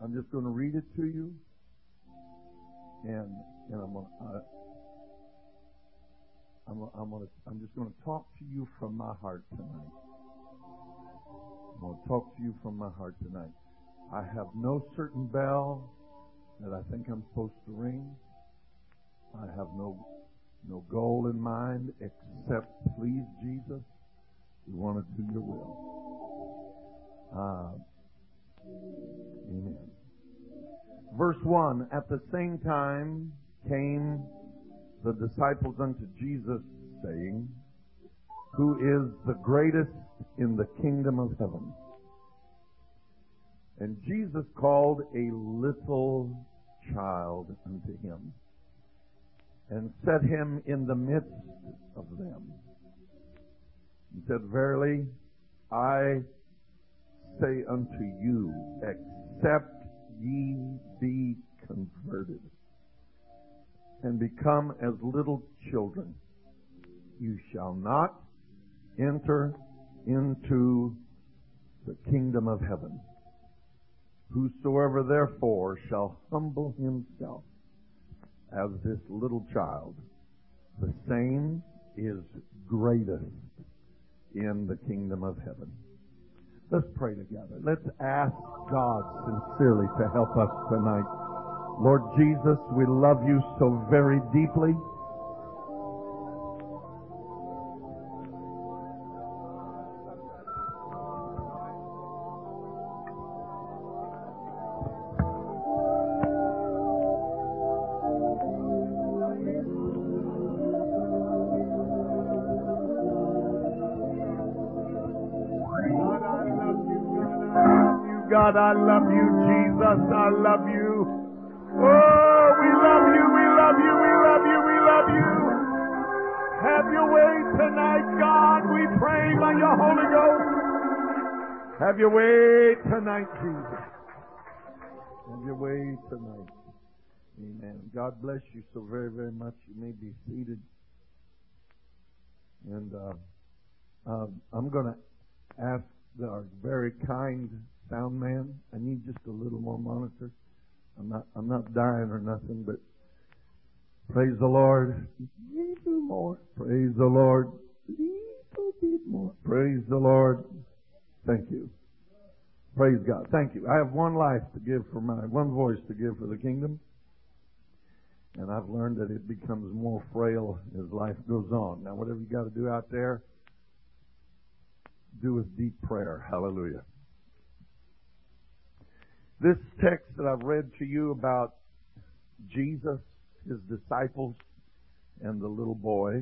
I'm just going to read it to you, and I'm just going to talk to you from my heart tonight. I'm going to talk to you from my heart tonight. I have no certain bell that I think I'm supposed to ring. I have no goal in mind except please Jesus. We want to do your will. Amen. Verse 1, at the same time came the disciples unto Jesus, saying, who is the greatest in the kingdom of heaven? And Jesus called a little child unto him, and set him in the midst of them. He said, verily, I say unto you, except ye be converted, and become as little children, you shall not enter into the kingdom of heaven. Whosoever therefore shall humble himself as this little child, the same is greatest in the kingdom of heaven. Let's pray together. Let's ask God sincerely to help us tonight. Lord Jesus, we love you so very deeply. God, I love you, Jesus, I love you. Oh, we love you, we love you, we love you, we love you. Have your way tonight, God, we pray by your Holy Ghost. Have your way tonight, Jesus. Have your way tonight. Amen. God bless you so very, very much. You may be seated. And I'm going to ask our very kind sound man. I need just a little more monitor. I'm not dying or nothing, but praise the Lord. A little more. Praise the Lord. A little bit more. Praise the Lord. Thank you. Praise God. Thank you. I have one life to give one voice to give for the kingdom. And I've learned that it becomes more frail as life goes on. Now, whatever you got to do out there, do with deep prayer. Hallelujah. This text that I've read to you about Jesus, his disciples, and the little boy,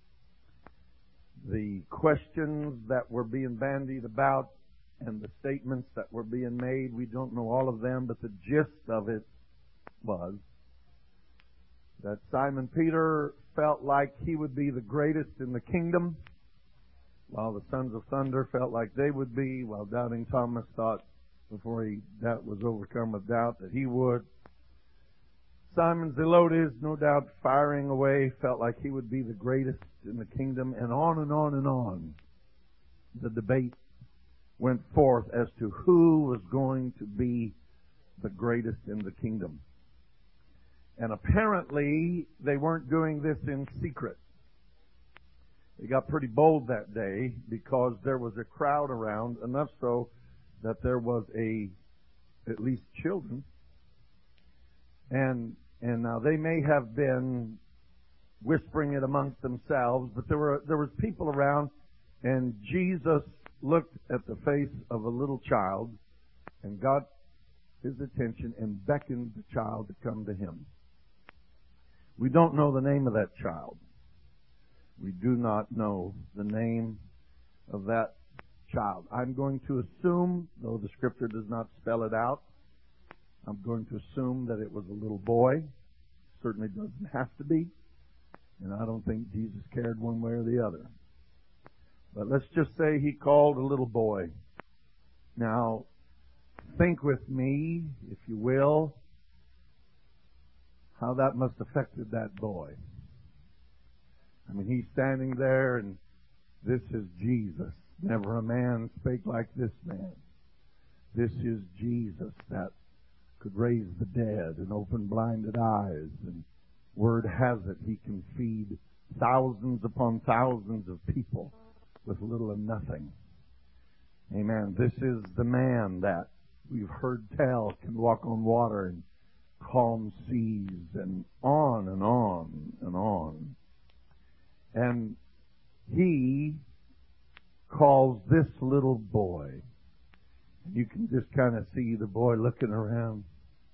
the questions that were being bandied about and the statements that were being made, we don't know all of them, but the gist of it was that Simon Peter felt like he would be the greatest in the kingdom, while the sons of thunder felt like they would be, while doubting Thomas thought before that was overcome with doubt that he would. Simon Zelotes, no doubt firing away, felt like he would be the greatest in the kingdom, and on and on and on. The debate went forth as to who was going to be the greatest in the kingdom. And apparently they weren't doing this in secret. They got pretty bold that day because there was a crowd around, enough so that there was at least children. And now they may have been whispering it amongst themselves, but there was people around, and Jesus looked at the face of a little child and got his attention and beckoned the child to come to him. We don't know the name of that child. We do not know the name of that child. I'm going to assume, though the scripture does not spell it out, I'm going to assume that it was a little boy. Certainly doesn't have to be. And I don't think Jesus cared one way or the other. But let's just say he called a little boy. Now, think with me, if you will, how that must have affected that boy. I mean, he's standing there, and this is Jesus. Never a man spake like this man. This is Jesus that could raise the dead and open blinded eyes. And word has it, He can feed thousands upon thousands of people with little and nothing. Amen. This is the man that we've heard tell can walk on water and calm seas, and on and on and on. And He calls this little boy. You can just kind of see the boy looking around.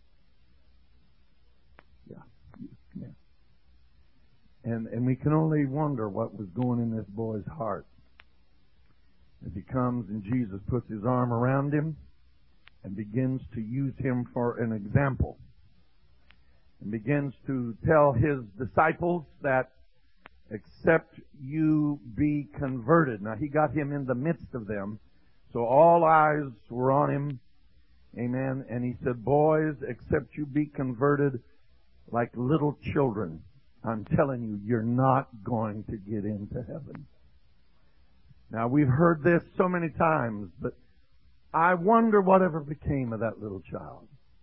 Yeah. And we can only wonder what was going in this boy's heart as he comes and Jesus puts His arm around him and begins to use him for an example, and begins to tell His disciples that except you be converted. Now, He got him in the midst of them, so all eyes were on him. Amen. And He said, boys, except you be converted like little children, I'm telling you, you're not going to get into heaven. Now, we've heard this so many times, but I wonder whatever became of that little child.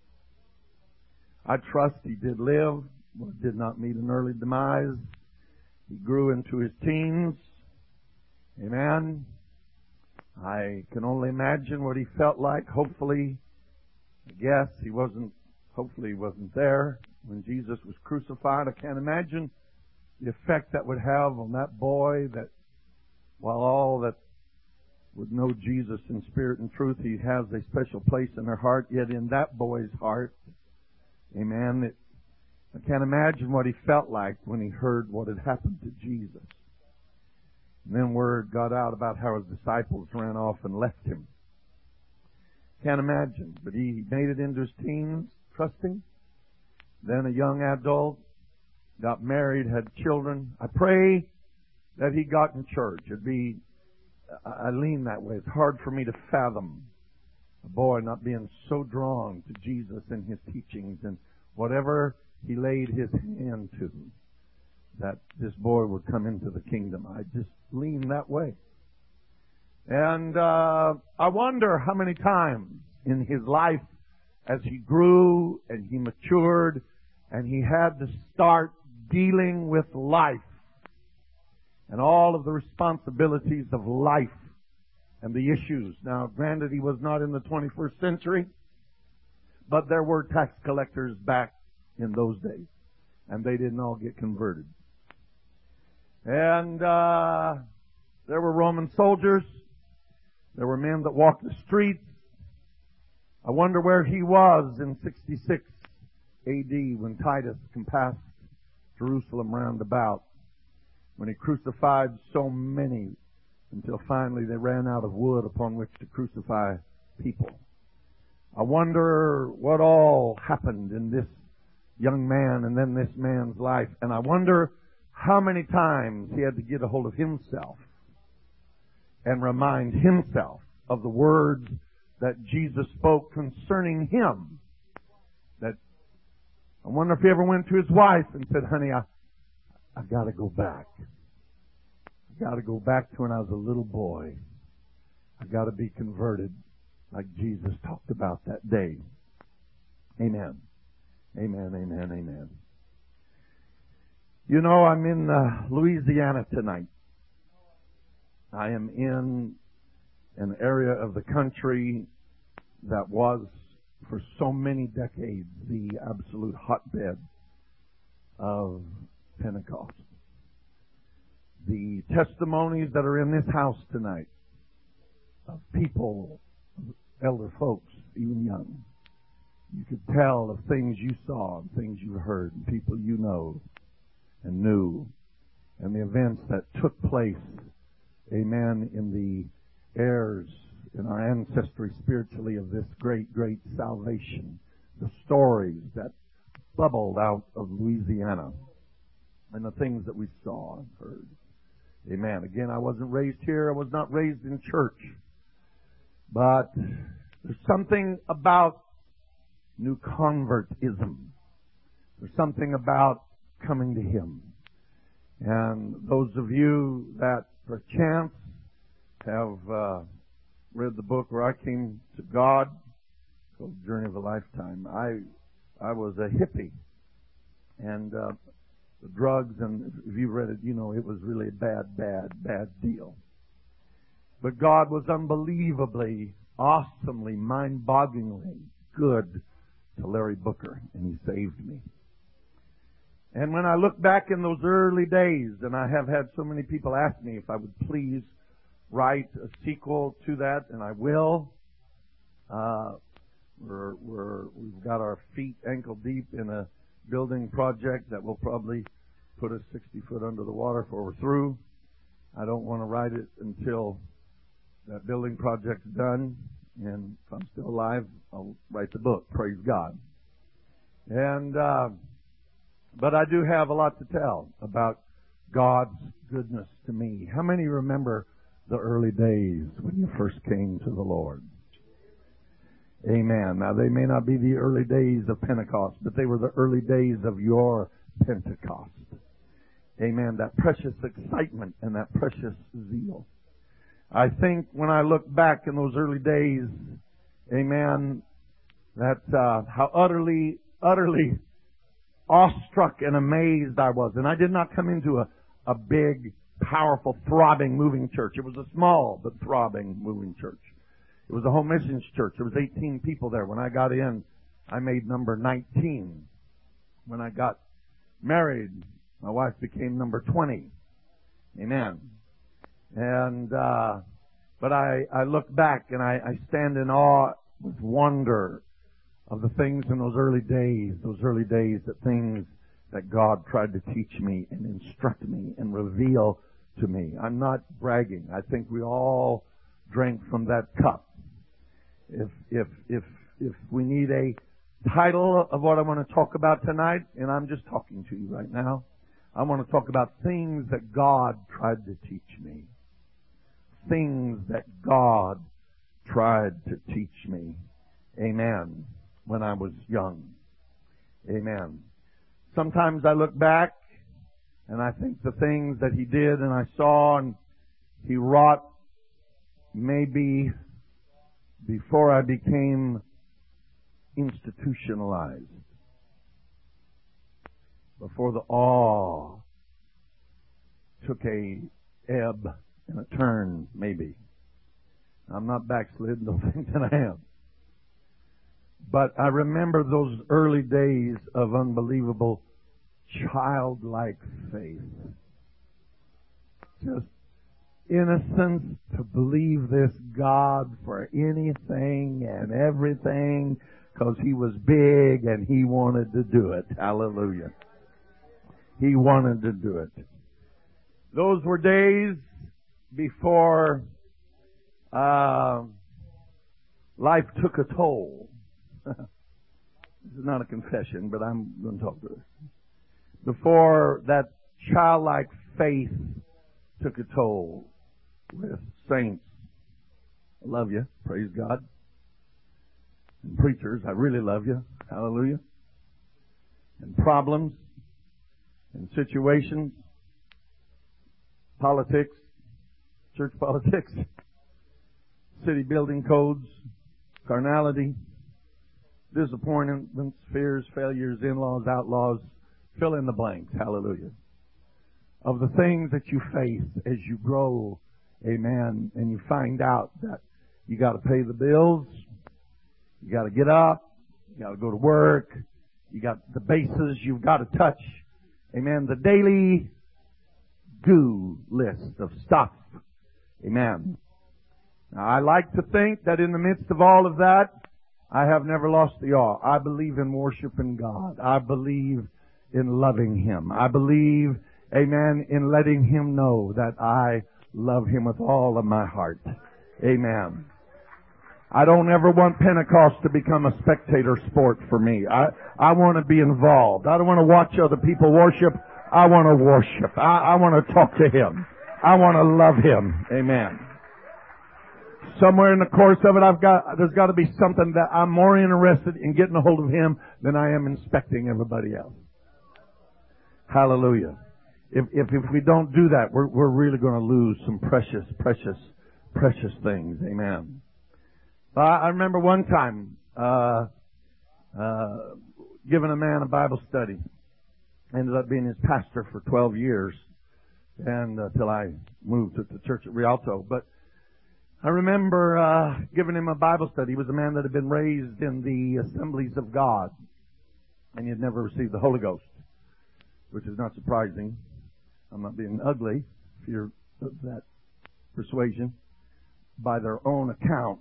I trust he did live, but did not meet an early demise. He grew into his teens. Amen. I can only imagine what he felt like. Hopefully he wasn't there when Jesus was crucified. I can't imagine the effect that would have on that boy, that while all that would know Jesus in spirit and truth, He has a special place in their heart, yet in that boy's heart, amen, I can't imagine what he felt like when he heard what had happened to Jesus. And then word got out about how His disciples ran off and left Him. Can't imagine, but he made it into his teens, trusting. Then a young adult, got married, had children. I pray that he got in church. I lean that way. It's hard for me to fathom a boy not being so drawn to Jesus and His teachings, and whatever he laid his hand to, that this boy would come into the kingdom. I just lean that way. And I wonder how many times in his life, as he grew and he matured and he had to start dealing with life and all of the responsibilities of life and the issues. Now, granted, he was not in the 21st century, but there were tax collectors back in those days, and they didn't all get converted. And there were Roman soldiers. There were men that walked the streets. I wonder where he was in 66 A.D. when Titus compassed Jerusalem round about, when he crucified so many until finally they ran out of wood upon which to crucify people. I wonder what all happened in this young man and then this man's life. And I wonder how many times he had to get a hold of himself and remind himself of the words that Jesus spoke concerning him. That I wonder if he ever went to his wife and said, honey, I got to go back. I got to go back to when I was a little boy. I got to be converted like Jesus talked about that day. Amen. Amen, amen, amen. You know, I'm in Louisiana tonight. I am in an area of the country that was, for so many decades, the absolute hotbed of Pentecost. The testimonies that are in this house tonight of people, elder folks, even young, you could tell of things you saw and things you heard and people you know and knew, and the events that took place, amen, in the heirs, in our ancestry spiritually of this great, great salvation. The stories that bubbled out of Louisiana and the things that we saw and heard. Amen. Again, I wasn't raised here. I was not raised in church. But there's something about new convertism. There's something about coming to Him. And those of you that perchance have read the book where I came to God, called Journey of a Lifetime. I was a hippie, and the drugs, and if you read it, you know it was really a bad deal. But God was unbelievably, awesomely, mind-bogglingly good to Larry Booker, and He saved me. And when I look back in those early days, and I have had so many people ask me if I would please write a sequel to that, and I will. We've got our feet ankle deep in a building project that will probably put us 60 foot under the water before we're through. I don't want to write it until that building project's done, and if I'm still alive, I'll write the book. Praise God. And but I do have a lot to tell about God's goodness to me. How many remember the early days when you first came to the Lord? Amen. Now, they may not be the early days of Pentecost, but they were the early days of your Pentecost. Amen. That precious excitement and that precious zeal. I think when I look back in those early days, amen, that how utterly awestruck and amazed I was. And I did not come into a big, powerful, throbbing, moving church. It was a small but throbbing, moving church. It was a home missions church. There was 18 people there. When I got in, I made number 19. When I got married, my wife became number 20. Amen. And, but I look back and I stand in awe with wonder of the things in those early days, the things that God tried to teach me and instruct me and reveal to me. I'm not bragging. I think we all drank from that cup. If we need a title of what I want to talk about tonight, and I'm just talking to you right now, I want to talk about things that God tried to teach me. Things that God tried to teach me. Amen. When I was young. Amen. Sometimes I look back and I think the things that He did and I saw and He wrought maybe before I became institutionalized. Before the awe took a ebb and a turn, maybe. I'm not backslid, don't think that I am. But I remember those early days of unbelievable childlike faith. Just innocence to believe this God for anything and everything because He was big and He wanted to do it. Hallelujah. He wanted to do it. Those were days before life took a toll. This is not a confession, but I'm going to talk to this. Before that childlike faith took a toll with saints. I love you. Praise God. And preachers, I really love you. Hallelujah. And problems and situations, politics, church politics, city building codes, carnality, disappointments, fears, failures, in-laws, outlaws, fill in the blanks, hallelujah, of the things that you face as you grow, amen, and you find out that you got to pay the bills, you got to get up, you got to go to work, you got the bases you've got to touch, amen, the daily do list of stuff, amen. Now, I like to think that in the midst of all of that, I have never lost the awe. I believe in worshiping God. I believe in loving Him. I believe, amen, in letting Him know that I love Him with all of my heart. Amen. I don't ever want Pentecost to become a spectator sport for me. I want to be involved. I don't want to watch other people worship. I want to worship. I want to talk to Him. I want to love Him. Amen. Somewhere in the course of it, there's got to be something that I'm more interested in getting a hold of Him than I am inspecting everybody else. Hallelujah. If we don't do that, we're really going to lose some precious things. Amen. I remember one time, giving a man a Bible study. Ended up being his pastor for 12 years, and till I moved to the church at Rialto. But I remember giving him a Bible study. He was a man that had been raised in the Assemblies of God, and he had never received the Holy Ghost, which is not surprising. I'm not being ugly if you're of that persuasion. By their own account,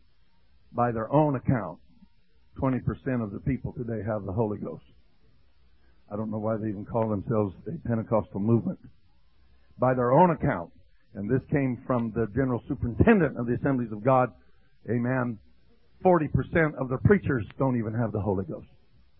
20% of the people today have the Holy Ghost. I don't know why they even call themselves a Pentecostal movement. By their own account, and this came from the General Superintendent of the Assemblies of God, amen, 40% of the preachers don't even have the Holy Ghost.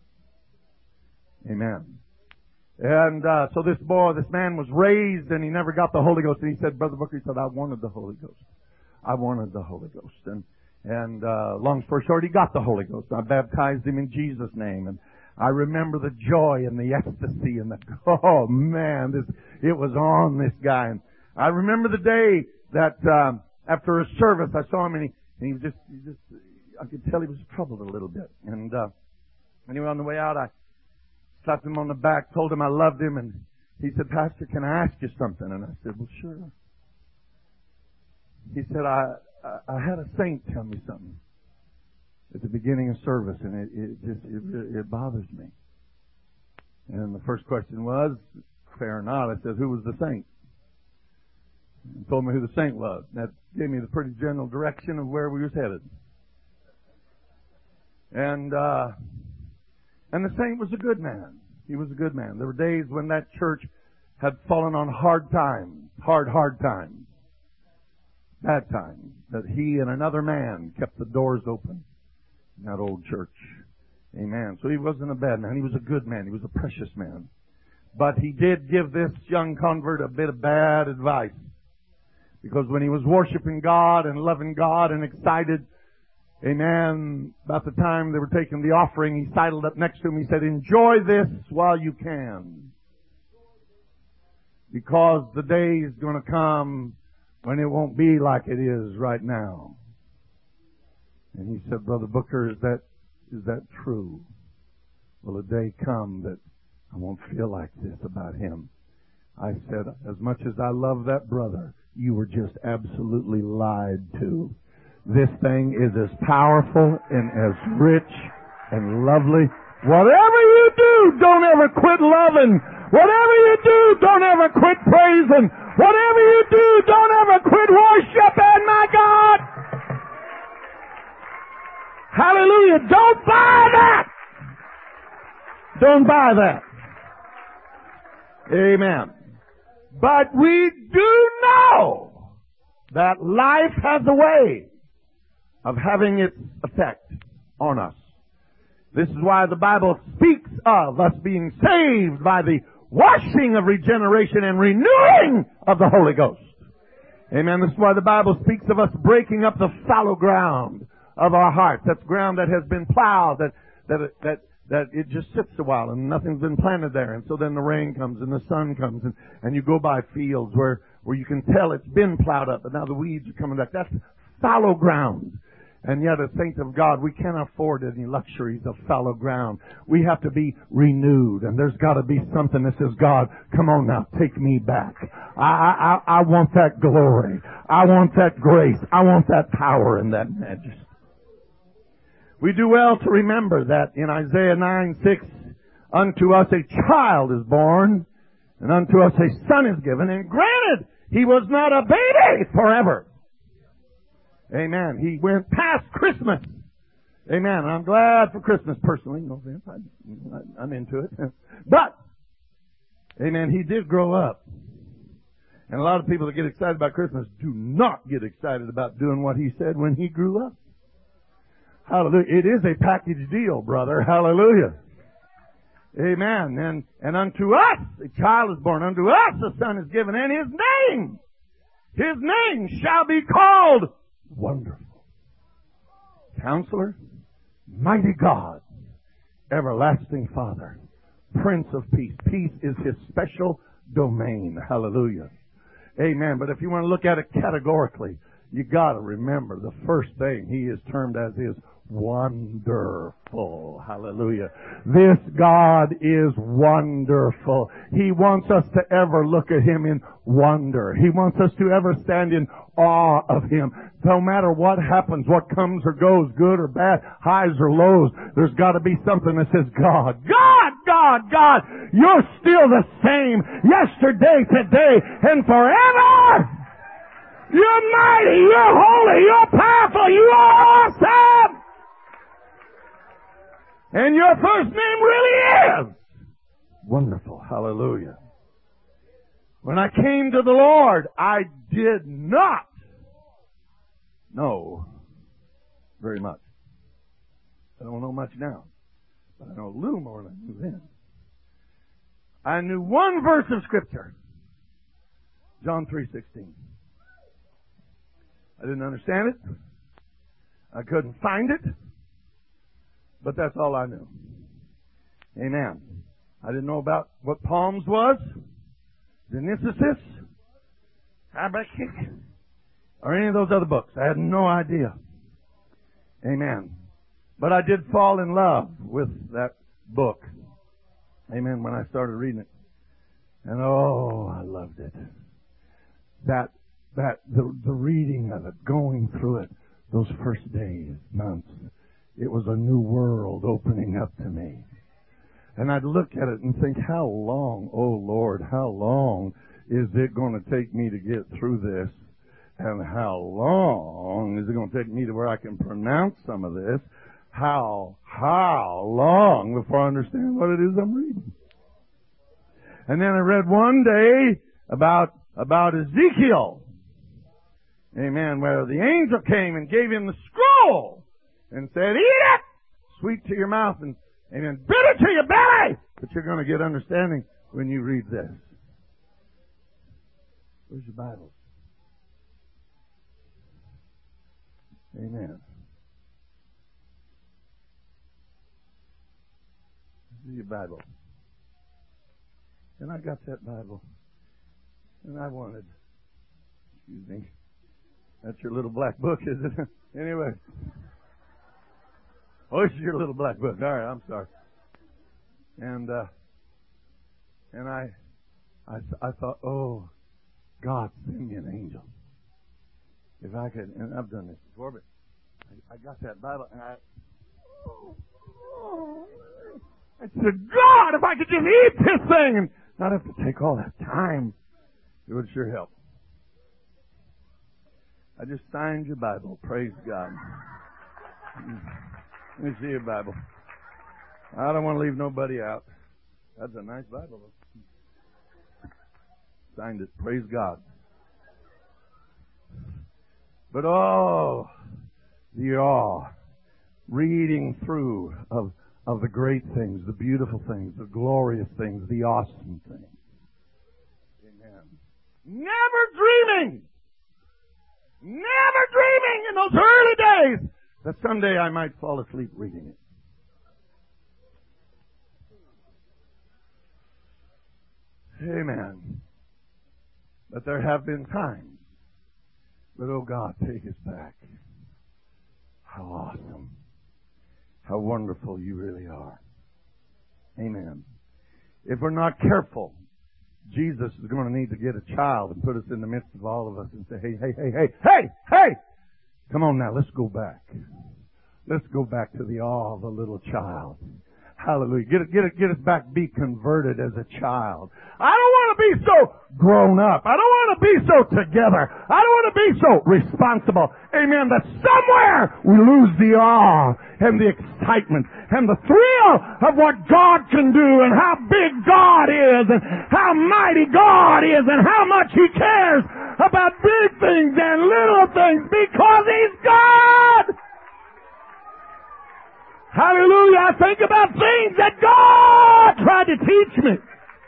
Amen. And so this man was raised and he never got the Holy Ghost. And he said, Brother Booker, he said, I wanted the Holy Ghost. I wanted the Holy Ghost. And long story short, he got the Holy Ghost. I baptized him in Jesus' name. And I remember the joy and the ecstasy and oh man, it was on this guy. And I remember the day that, after a service, I saw him and he was just, I could tell he was troubled a little bit. And, anyway, on the way out, I slapped him on the back, told him I loved him, and he said, Pastor, can I ask you something? And I said, well, sure. He said, I had a saint tell me something at the beginning of service, and it bothers me. And the first question was, fair or not, I said, who was the saint? He told me who the saint was. That gave me the pretty general direction of where we was headed. And the saint was a good man. He was a good man. There were days when that church had fallen on hard times, hard times, bad times, that he and another man kept the doors open in that old church. Amen. So he wasn't a bad man. He was a good man. He was a precious man. But he did give this young convert a bit of bad advice. Because when he was worshiping God and loving God and excited, amen, about the time they were taking the offering, he sidled up next to him. He said, enjoy this while you can. Because the day is going to come when it won't be like it is right now. And he said, Brother Booker, is that true? Will a day come that I won't feel like this about him? I said, as much as I love that brother, you were just absolutely lied to. This thing is as powerful and as rich and lovely. Whatever you do, don't ever quit loving. Whatever you do, don't ever quit praising. Whatever you do, don't ever quit worshiping my God. Hallelujah. Don't buy that. Don't buy that. Amen. But we do know that life has a way of having its effect on us. This is why the Bible speaks of us being saved by the washing of regeneration and renewing of the Holy Ghost. Amen. This is why the Bible speaks of us breaking up the fallow ground of our hearts. That's ground that has been plowed, that it just sits a while and nothing's been planted there. And so then the rain comes and the sun comes and you go by fields where you can tell it's been plowed up, but now the weeds are coming back. That's fallow ground. And yet as saints of God, we can't afford any luxuries of fallow ground. We have to be renewed. And there's got to be something that says, God, come on now, take me back. I want that glory. I want that grace. I want that power and that majesty. We do well to remember that in Isaiah 9:6, unto us a child is born, and unto us a son is given, and granted, he was not a baby forever. Amen. He went past Christmas. Amen. And I'm glad for Christmas personally. No offense. I'm into it. But, amen, he did grow up. And a lot of people that get excited about Christmas do not get excited about doing what he said when he grew up. Hallelujah. It is a package deal, brother. Hallelujah. Amen. And unto us a child is born. Unto us a son is given. And his name shall be called Wonderful, Counselor, Mighty God, Everlasting Father, Prince of Peace. Peace is his special domain. Hallelujah. Amen. But if you want to look at it categorically, you got to remember the first thing he is termed as is wonderful. Hallelujah. This God is wonderful. He wants us to ever look at Him in wonder. He wants us to ever stand in awe of Him. No matter what happens, what comes or goes, good or bad, highs or lows, there's got to be something that says, God, God, God, God, you're still the same yesterday, today, and forever. You're mighty, you're holy, you're powerful, you are awesome. And your first name really is wonderful. Hallelujah. When I came to the Lord, I did not know very much. I don't know much now, but I know a little more than I knew then. I knew one verse of Scripture, John 3:16. I didn't understand it. I couldn't find it. But that's all I knew. Amen. I didn't know about what Psalms was, Genesis, Habakkuk, or any of those other books. I had no idea. Amen. But I did fall in love with that book. Amen. When I started reading it. And oh, I loved it. The reading of it, going through it, those first days, months, it was a new world opening up to me. And I'd look at it and think, how long, oh Lord, how long is it going to take me to get through this? And how long is it going to take me to where I can pronounce some of this? How long before I understand what it is I'm reading? And then I read one day about Ezekiel. Amen. Where the angel came and gave him the scroll and said, eat it! Sweet to your mouth and amen, bitter to your belly! But you're going to get understanding when you read this. Where's your Bible? Amen. This is your Bible. And I got that Bible. And I wanted, excuse me, that's your little black book, is it? Anyway. Oh, this is your little black book. All right, I'm sorry. And I thought, oh, God, send me an angel. If I could, and I've done this before, but I got that Bible, and I said, God, if I could just eat this thing and not have to take all that time, it would sure help. I just signed your Bible. Praise God. Let me see your Bible. I don't want to leave nobody out. That's a nice Bible. Signed it. Praise God. But oh, the awe, reading through of the great things, the beautiful things, the glorious things, the awesome things. Amen. Never dreaming in those early days that someday I might fall asleep reading it. Amen. But there have been times. But oh God, take us back. How awesome. How wonderful you really are. Amen. If we're not careful, Jesus is going to need to get a child and put us in the midst of all of us and say, hey! Come on now, let's go back. Let's go back to the awe of a little child. Hallelujah. Get us back, be converted as a child. I don't want to be so grown up. I don't want to be so together. I don't want to be so responsible. Amen. That somewhere we lose the awe and the excitement and the thrill of what God can do and how big God is and how mighty God is and how much He cares about big things and little things because He's God. Hallelujah. I think about things that God tried to teach me.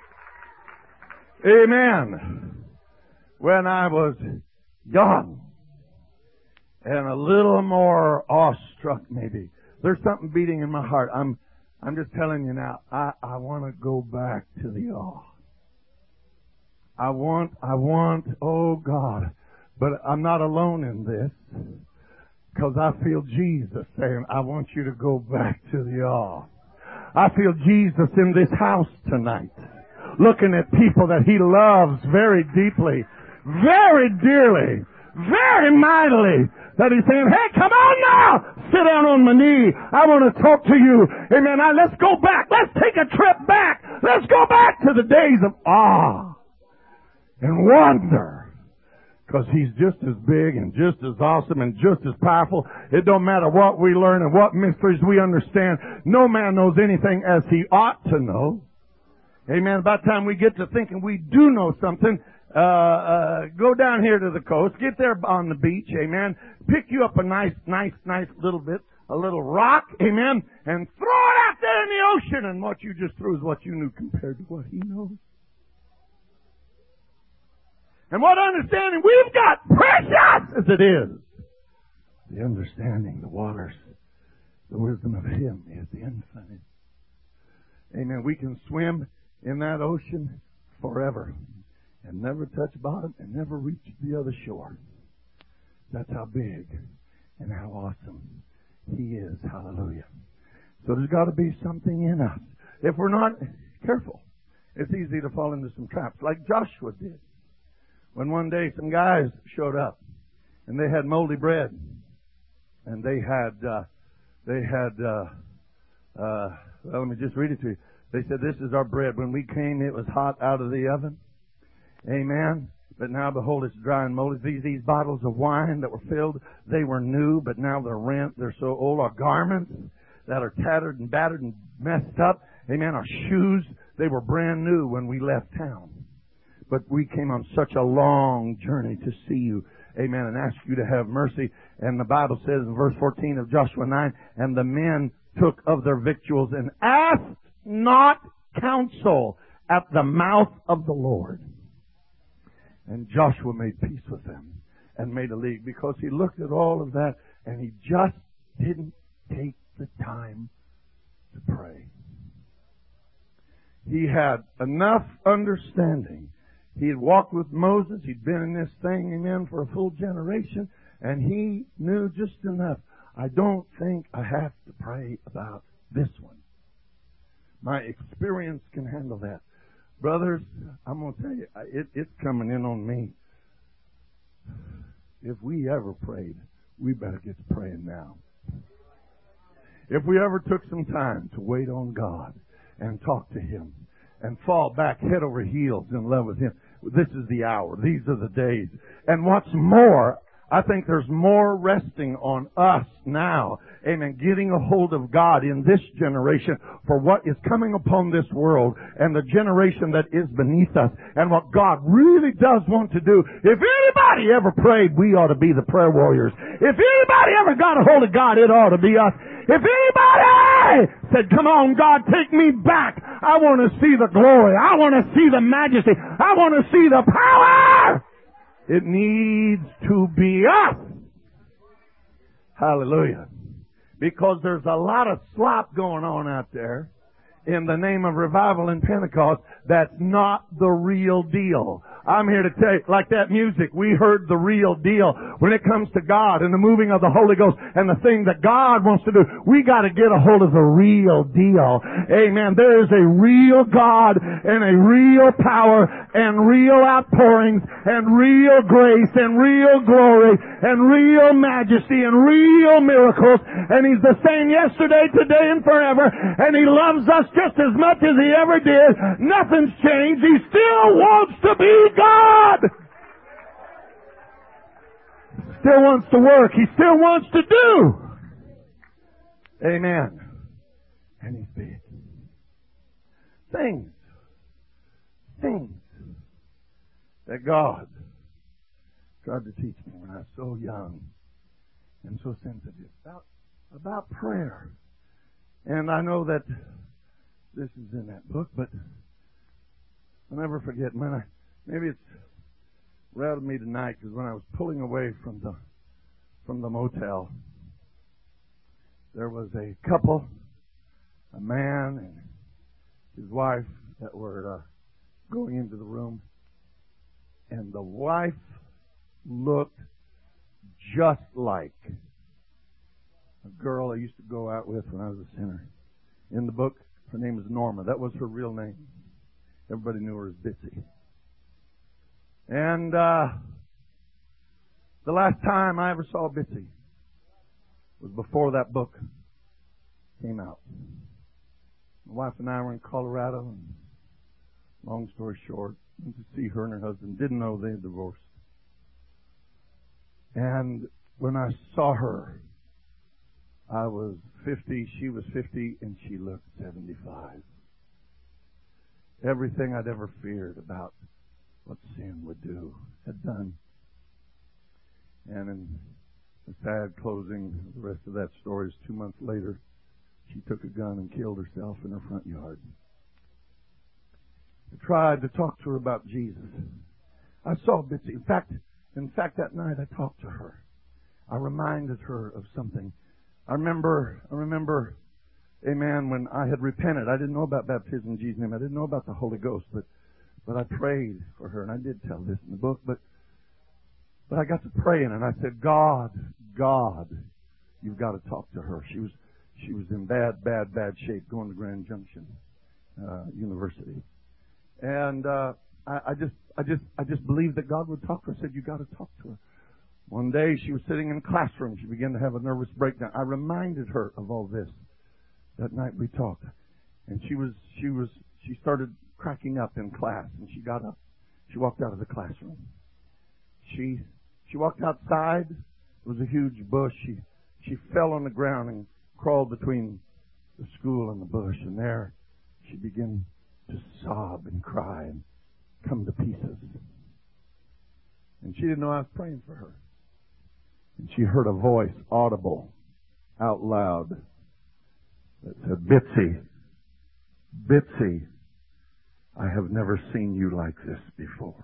Amen. When I was young and a little more awestruck maybe. There's something beating in my heart. I'm just telling you now, I want to go back to the awe. I want, oh God, but I'm not alone in this. Because I feel Jesus saying, I want you to go back to the ark. I feel Jesus in this house tonight, looking at people that He loves very deeply, very dearly, very mightily, that He's saying, hey, come on now! Sit down on my knee. I want to talk to you. Amen. Now, let's go back. Let's take a trip back. Let's go back to the days of awe and wonder. Because He's just as big and just as awesome and just as powerful. It don't matter what we learn and what mysteries we understand. No man knows anything as he ought to know. Amen. By the time we get to thinking we do know something, go down here to the coast, get there on the beach, amen. Pick you up a nice little bit, a little rock, amen, and throw it out there in the ocean. And what you just threw is what you knew compared to what He knows. And what understanding we've got, precious as it is. The understanding, the waters, the wisdom of Him is infinite. Amen. We can swim in that ocean forever and never touch bottom and never reach the other shore. That's how big and how awesome He is. Hallelujah. So there's got to be something in us. If we're not careful, it's easy to fall into some traps like Joshua did. When one day some guys showed up and they had moldy bread and they had well, let me just read it to you. They said, this is our bread. When we came, it was hot out of the oven. Amen. But now behold, it's dry and moldy. These bottles of wine that were filled, they were new, but now they're rent. They're so old. Our garments that are tattered and battered and messed up. Amen. Our shoes, they were brand new when we left town. But we came on such a long journey to see you, amen, and ask you to have mercy. And the Bible says in verse 14 of Joshua 9, and the men took of their victuals and asked not counsel at the mouth of the Lord. And Joshua made peace with them and made a league because he looked at all of that and he just didn't take the time to pray. He had enough understanding. He had walked with Moses. He'd been in this thing, amen, for a full generation. And he knew just enough. I don't think I have to pray about this one. My experience can handle that. Brothers, I'm going to tell you, it's coming in on me. If we ever prayed, we better get to praying now. If we ever took some time to wait on God and talk to Him and fall back head over heels in love with Him, this is the hour. These are the days. And what's more, I think there's more resting on us now. Amen. Getting a hold of God in this generation for what is coming upon this world and the generation that is beneath us and what God really does want to do. If anybody ever prayed, we ought to be the prayer warriors. If anybody ever got a hold of God, it ought to be us. If anybody said, come on, God, take me back. I want to see the glory. I want to see the majesty. I want to see the power. It needs to be us. Hallelujah. Because there's a lot of slop going on out there in the name of revival and Pentecost that's not the real deal. I'm here to tell you, like that music, we heard the real deal. When it comes to God and the moving of the Holy Ghost and the thing that God wants to do, we got to get a hold of the real deal. Amen. There is a real God and a real power and real outpourings and real grace and real glory and real majesty and real miracles. And He's the same yesterday, today, and forever. And He loves us just as much as He ever did. Nothing's changed. He still wants to be God. Still wants to work. He still wants to do. Amen. And He's big. Things that God tried to teach me when I was so young and so sensitive about prayer. And I know that this is in that book, but I'll never forget, man. Maybe it's rattled me tonight because when I was pulling away from the motel, there was a couple, a man and his wife, that were going into the room, and the wife looked just like a girl I used to go out with when I was a sinner. In the book, her name was Norma. That was her real name. Everybody knew her as Bitsy. And the last time I ever saw Bitsy was before that book came out. My wife and I were in Colorado, and long story short, went to see her and her husband. Didn't know they had divorced. And when I saw her, I was 50, she was 50, and she looked 75. Everything I'd ever feared about what sin would do had done. And in the sad closing, the rest of that story is 2 months later, she took a gun and killed herself in her front yard. I tried to talk to her about Jesus. I saw Bitsy. In fact, that night I talked to her. I reminded her of something. I remember, amen, when I had repented. I didn't know about baptism in Jesus' name. I didn't know about the Holy Ghost, but I prayed for her, and I did tell this in the book, but I got to praying, and I said, God, you've got to talk to her. She was in bad shape going to Grand Junction University. And I just believed that God would talk to her. I said, you got to talk to her. One day she was sitting in a classroom. She began to have a nervous breakdown. I reminded her of all this. That night we talked. And she started cracking up in class, and she got up. She walked out of the classroom. She walked outside. It was a huge bush. She fell on the ground and crawled between the school and the bush, and there she began to sob and cry and come to pieces. And she didn't know I was praying for her. And she heard a voice, audible, out loud, that said, Bitsy, I have never seen you like this before.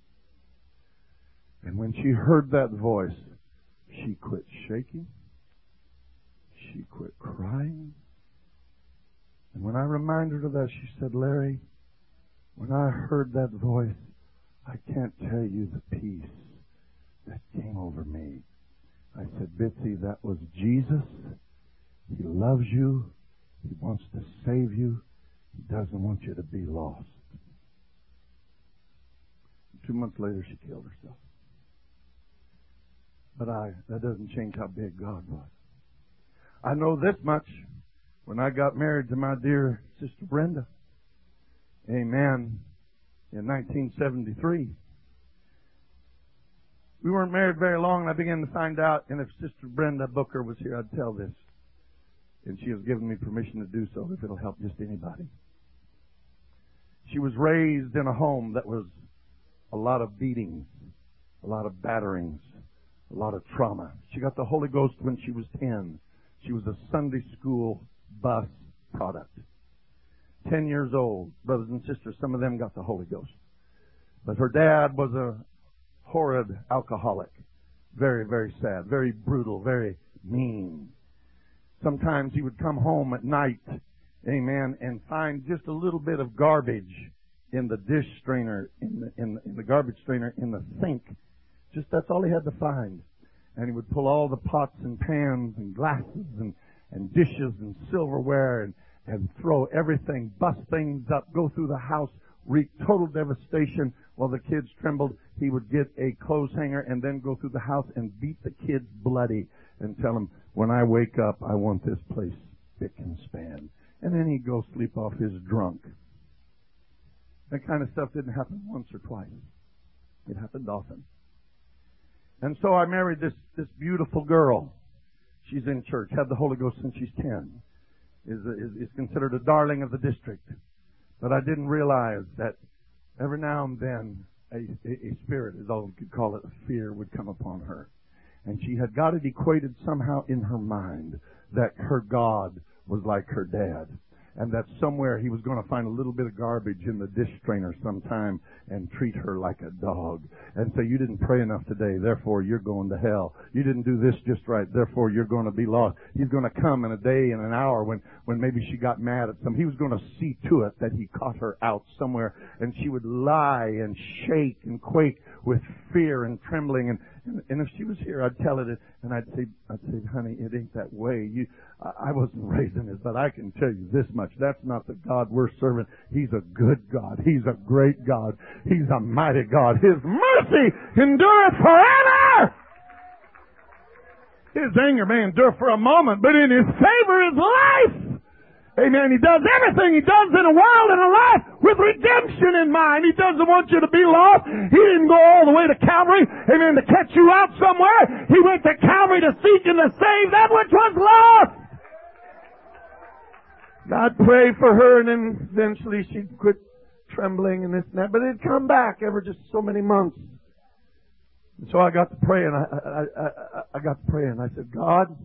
And when she heard that voice, she quit shaking. She quit crying. And when I reminded her of that, she said, Larry, when I heard that voice, I can't tell you the peace that came over me. I said, Bitsy, that was Jesus. He loves you. He wants to save you. He doesn't want you to be lost. 2 months later, she killed herself. But that doesn't change how big God was. I know this much. When I got married to my dear sister Brenda, amen, in 1973, we weren't married very long, and I began to find out, and if Sister Brenda Booker was here, I'd tell this. And she has given me permission to do so if it'll help just anybody. She was raised in a home that was a lot of beatings, a lot of batterings, a lot of trauma. She got the Holy Ghost when she was 10. She was a Sunday school bus product. 10 years old, brothers and sisters, some of them got the Holy Ghost. But her dad was a horrid alcoholic. Very, very sad, very brutal, very mean. Sometimes he would come home at night, amen, and find just a little bit of garbage in the dish strainer, in the garbage strainer in the sink. Just that's all he had to find. And he would pull all the pots and pans and glasses and dishes and silverware and throw everything, bust things up, go through the house, wreak total devastation while the kids trembled. He would get a clothes hanger and then go through the house and beat the kids bloody and tell them, when I wake up, I want this place spick and span. And then he'd go sleep off his drunk. That kind of stuff didn't happen once or twice. It happened often. And so I married this beautiful girl. She's in church, had the Holy Ghost since she's 10, is considered a darling of the district. But I didn't realize that every now and then a spirit, as all we could call it, a fear would come upon her. And she had got it equated somehow in her mind that her God was like her dad. And that somewhere he was going to find a little bit of garbage in the dish strainer sometime and treat her like a dog. And say, you didn't pray enough today, therefore you're going to hell. You didn't do this just right, therefore you're going to be lost. He's going to come in a day and an hour when maybe she got mad at something. He was going to see to it that he caught her out somewhere. And she would lie and shake and quake with fear and trembling. And if she was here, I'd tell it, and I'd say, honey, it ain't that way. I wasn't raised in it, but I can tell you this much. That's not the God we're serving. He's a good God. He's a great God. He's a mighty God. His mercy endureth forever. His anger may endure for a moment, but in His favor is life. Amen. He does everything He does in a world and a life with redemption in mind. He doesn't want you to be lost. He didn't go all the way to Calvary, amen, to catch you out somewhere. He went to Calvary to seek and to save that which was lost. God prayed for her, and then eventually she'd quit trembling and this and that, but it'd come back every just so many months. And so I got to pray, and I got to pray, and I said, God,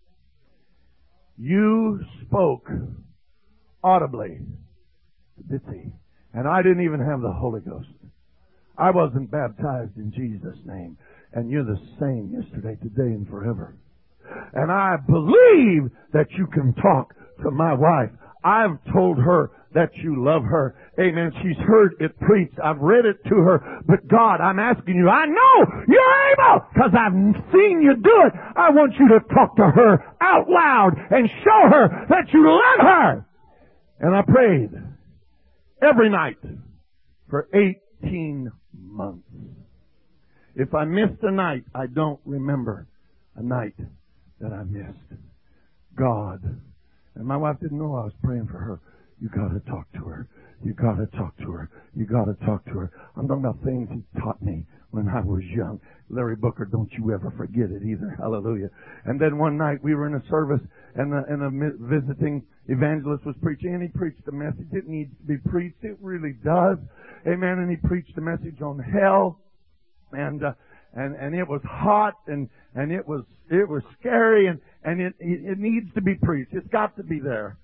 You spoke audibly to Bitsy, and I didn't even have the Holy Ghost. I wasn't baptized in Jesus' name, and You're the same yesterday, today, and forever. And I believe that You can talk to my wife. I've told her that You love her. Amen. She's heard it preached. I've read it to her. But God, I'm asking You, I know You're able, because I've seen You do it. I want You to talk to her out loud and show her that You love her. And I prayed every night for 18 months. If I missed a night, I don't remember a night that I missed. God. And my wife didn't know I was praying for her. You got to talk to her. You got to talk to her. You got to talk to her. I'm talking about things He taught me when I was young. Larry Booker, don't you ever forget it either. Hallelujah. And then one night we were in a service, and a visiting evangelist was preaching, and he preached a message. It needs to be preached. It really does. Amen. And he preached a message on hell, and it was hot, and it was scary, and it needs to be preached. It's got to be there.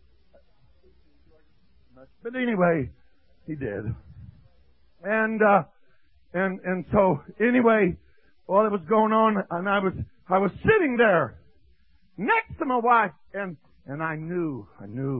But anyway, he did. And so anyway, while it was going on, and I was sitting there next to my wife, and I knew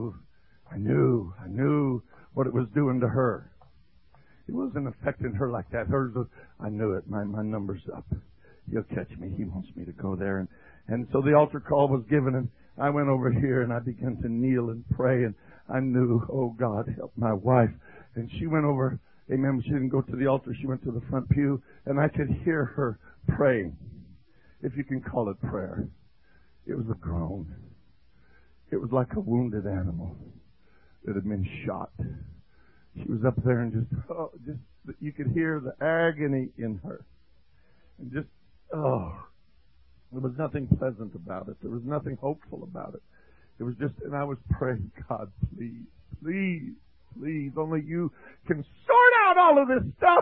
what it was doing to her. It wasn't affecting her like that. Hers was, I knew it. My number's up. He'll catch me. He wants me to go there. And so the altar call was given, and I went over here, and I began to kneel and pray, and I knew, oh God, help my wife. And she went over, amen, she didn't go to the altar, she went to the front pew, and I could hear her praying. If you can call it prayer. It was a groan. It was like a wounded animal that had been shot. She was up there and just you could hear the agony in her. And there was nothing pleasant about it. There was nothing hopeful about it. It was just, and I was praying, God, please, please, please, only You can sort out all of this stuff.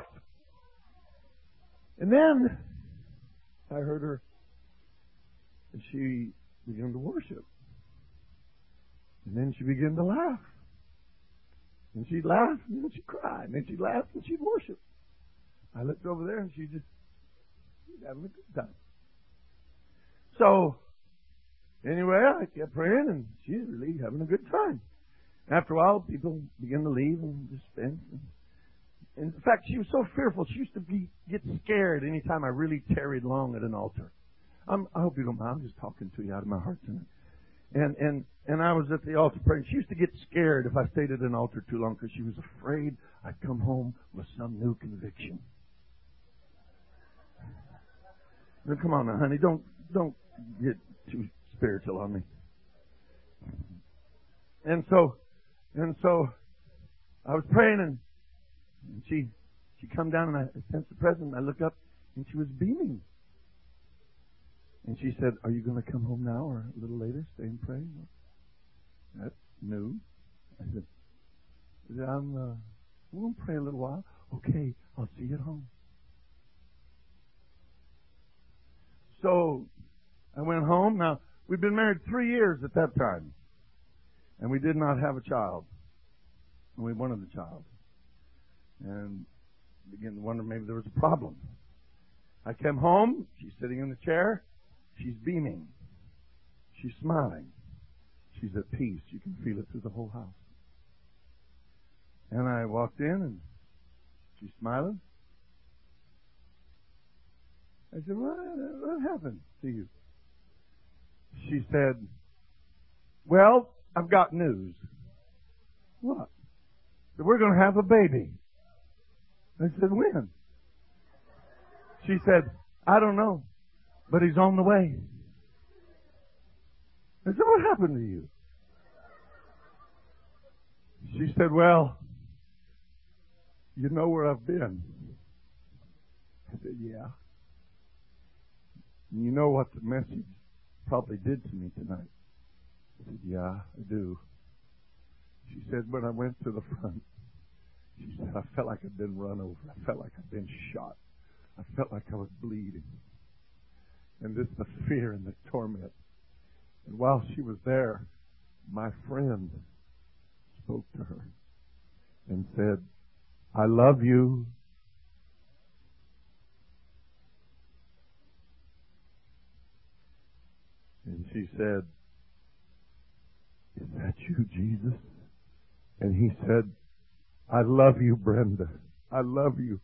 And then I heard her, and she began to worship. And then she began to laugh. And she'd laugh, and then she'd cry, and then she'd laugh, and she'd worship. I looked over there, and she's having a good time. So, anyway, I kept praying, and she's really having a good time. After a while, people began to leave and dispense. In fact, she was so fearful, she used to get scared anytime I really tarried long at an altar. I hope you don't mind, I'm just talking to you out of my heart tonight. And I was at the altar praying. She used to get scared if I stayed at an altar too long because she was afraid I'd come home with some new conviction. Now, come on now, honey, don't get too spiritual on me. And so I was praying, and she come down, and I sensed the presence, and I looked up, and she was beaming. And she said, are you going to come home now or a little later, stay and pray? That's new. I said, we're going to pray a little while. Okay, I'll see you at home. So I went home. Now, we'd been married 3 years at that time. And we did not have a child. And we wanted a child. And began to wonder maybe there was a problem. I came home. She's sitting in the chair. She's beaming. She's smiling. She's at peace. You can feel it through the whole house. And I walked in, and she's smiling. I said, what happened to you? She said, well, I've got news. What? We're going to have a baby. I said, when? She said, I don't know, but he's on the way. I said, what happened to you? She said, well, you know where I've been. I said, yeah. And you know what the message probably did to me tonight? I said, yeah, I do. She said, when I went to the front, she said, I felt like I'd been run over. I felt like I'd been shot. I felt like I was bleeding. And this, the fear and the torment. And while she was there, my friend spoke to her and said, I love you. And she said, is that you, Jesus? And he said, I love you, Brenda. I love you.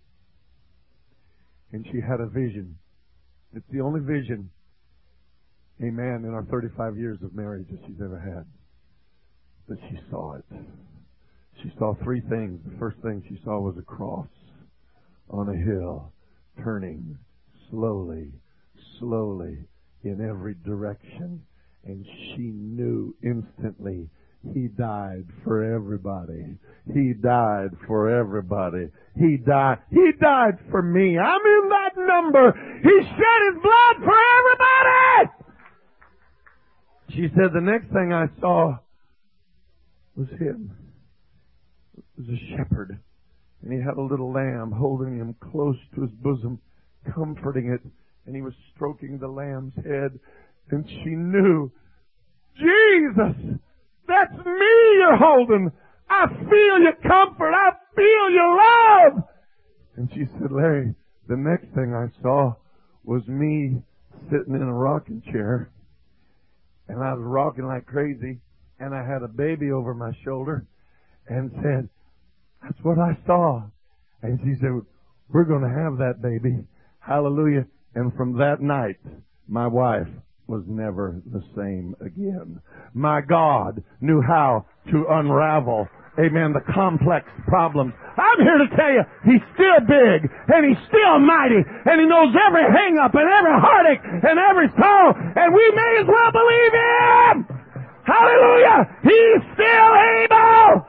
And she had a vision. It's the only vision, amen, in our 35 years of marriage that she's ever had. But she saw it. She saw three things. The first thing she saw was a cross on a hill, turning slowly, slowly in every direction. And she knew instantly He died for everybody. He died for everybody. He died for me. I'm in that number. He shed His blood for everybody. She said the next thing I saw was Him. It was a shepherd. And He had a little lamb holding Him close to His bosom, comforting it. And He was stroking the lamb's head. And she knew, Jesus, that's me you're holding. I feel your comfort. I feel your love. And she said, Larry, the next thing I saw was me sitting in a rocking chair. And I was rocking like crazy. And I had a baby over my shoulder. And said, that's what I saw. And she said, we're going to have that baby. Hallelujah. And from that night, my wife was never the same again. My God knew how to unravel, amen, the complex problems. I'm here to tell you, He's still big, and He's still mighty, and He knows every hang-up, and every heartache, and every sorrow, and we may as well believe Him! Hallelujah! He's still able!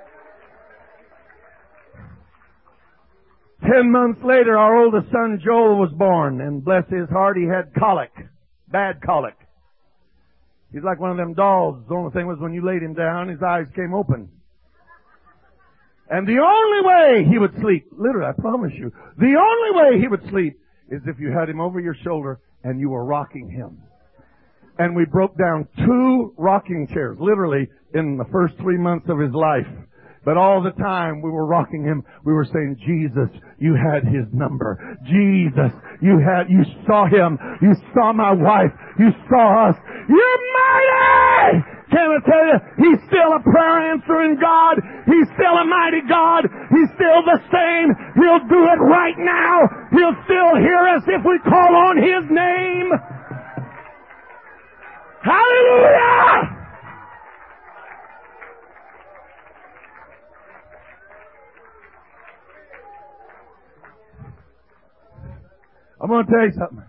10 months later, our oldest son Joel was born, and bless his heart, he had colic. Bad colic. He's like one of them dolls. The only thing was when you laid him down, his eyes came open. And the only way he would sleep, literally, I promise you, the only way he would sleep is if you had him over your shoulder and you were rocking him. And we broke down 2 rocking chairs, literally, in the first 3 months of his life. But all the time we were rocking him, we were saying, Jesus, you had his number. Jesus, you saw him. You saw my wife. You saw us. You're mighty! Can I tell you, He's still a prayer answering God. He's still a mighty God. He's still the same. He'll do it right now. He'll still hear us if we call on His name. Hallelujah! I'm going to tell you something.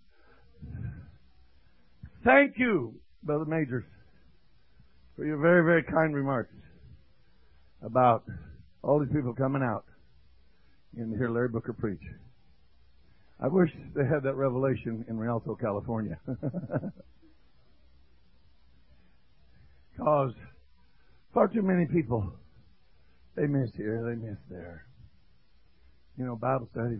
Thank you, Brother Majors, for your very, very kind remarks about all these people coming out and to hear Larry Booker preach. I wish they had that revelation in Rialto, California. Because far too many people, they miss here, they miss there. You know, Bible study,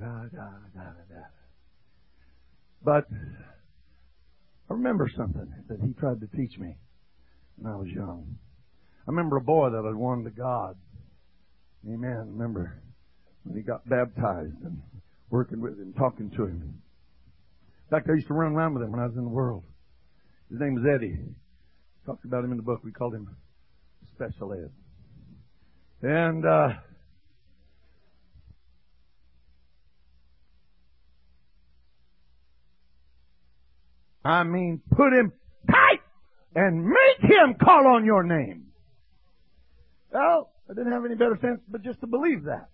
But I remember something that he tried to teach me when I was young. I remember a boy that had won to God. Amen. I remember when he got baptized and working with him, talking to him. In fact, I used to run around with him when I was in the world. His name was Eddie. Talked about him in the book. We called him Special Ed. And, I mean, put him tight and make him call on your name. Well, I didn't have any better sense but just to believe that.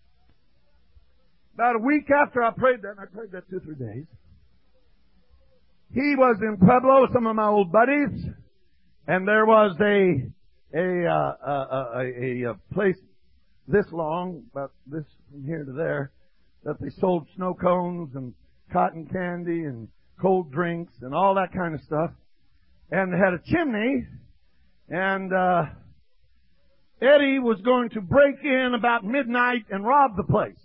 About a week after I prayed that, and I prayed that 2-3 days, he was in Pueblo with some of my old buddies, and there was a place this long, about this from here to there, that they sold snow cones and cotton candy and cold drinks and all that kind of stuff. And they had a chimney, and Eddie was going to break in about midnight and rob the place.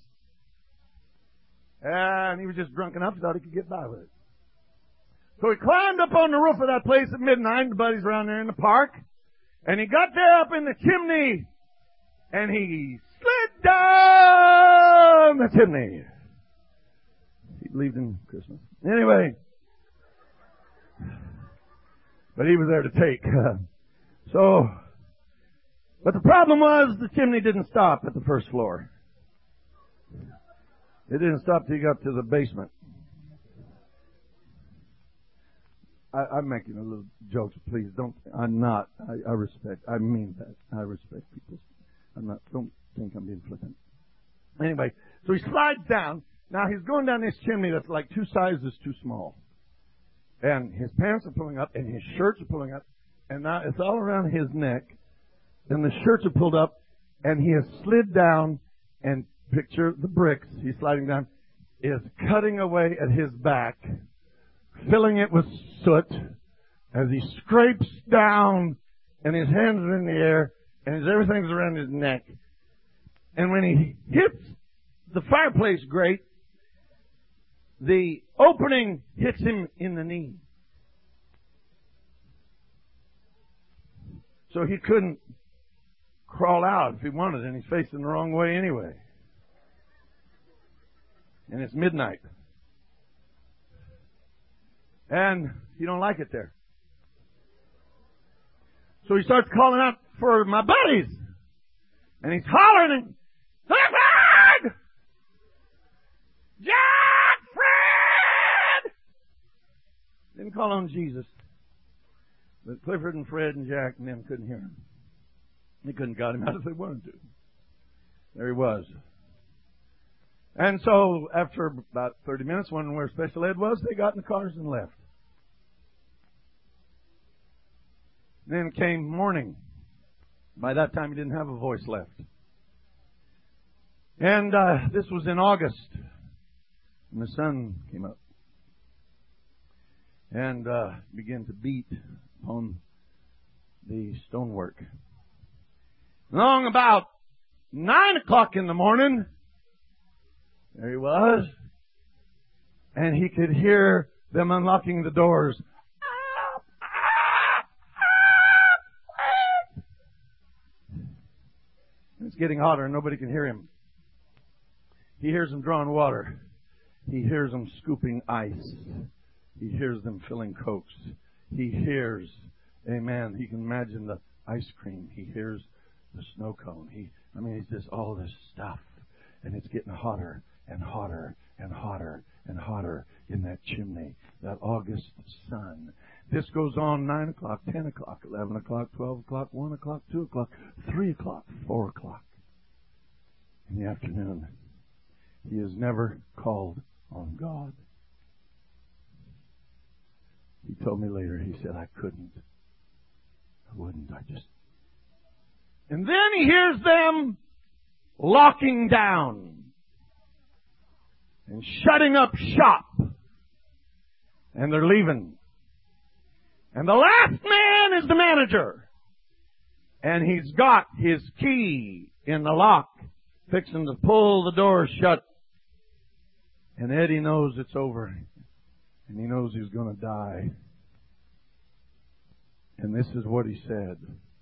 And he was just drunk enough, he thought he could get by with it. So he climbed up on the roof of that place at midnight, the buddies around there in the park, and he got there up in the chimney, and he slid down the chimney. He believed in Christmas. Anyway, but he was there to take. But the problem was the chimney didn't stop at the first floor. It didn't stop till you got to the basement. I'm making a little jokes, please don't. I'm not. I mean that. I respect people. I'm not. Don't think I'm being flippant. Anyway, so he slides down. Now he's going down this chimney that's like 2 sizes too small. And his pants are pulling up, and his shirts are pulling up, and now it's all around his neck, and the shirts are pulled up, and he has slid down, and picture the bricks, he's sliding down, is cutting away at his back, filling it with soot, as he scrapes down, and his hands are in the air, and everything's around his neck. And when he hits the fireplace grate, the opening hits him in the knee. So he couldn't crawl out if he wanted, and he's facing the wrong way anyway. And it's midnight. And you don't like it there. So he starts calling out for my buddies. And he's hollering, Clifford! Jack! Fred! Didn't call on Jesus. But Clifford and Fred and Jack and them couldn't hear him. They couldn't got him out if they wanted to. There he was. And so, after about 30 minutes, wondering where Special Ed was, they got in the cars and left. Then came morning. By that time, he didn't have a voice left. And this was in August. And the sun came up. And began to beat on the stonework. Long about 9 o'clock in the morning, there he was. And he could hear them unlocking the doors. It's getting hotter and nobody can hear him. He hears them drawing water. He hears them scooping ice. He hears them filling Cokes. He hears, amen, he can imagine the ice cream. He hears the snow cone. It's just all this stuff. And it's getting hotter and hotter and hotter and hotter in that chimney, that August sun. This goes on 9 o'clock, 10 o'clock, 11 o'clock, 12 o'clock, 1 o'clock, 2 o'clock, 3 o'clock, 4 o'clock in the afternoon. He has never called on God. He told me later, he said, I couldn't. I wouldn't. And then he hears them locking down and shutting up shop. And they're leaving. And the last man is the manager. And he's got his key in the lock, fixing to pull the door shut. And Eddie knows it's over. And he knows he's going to die. And this is what he said.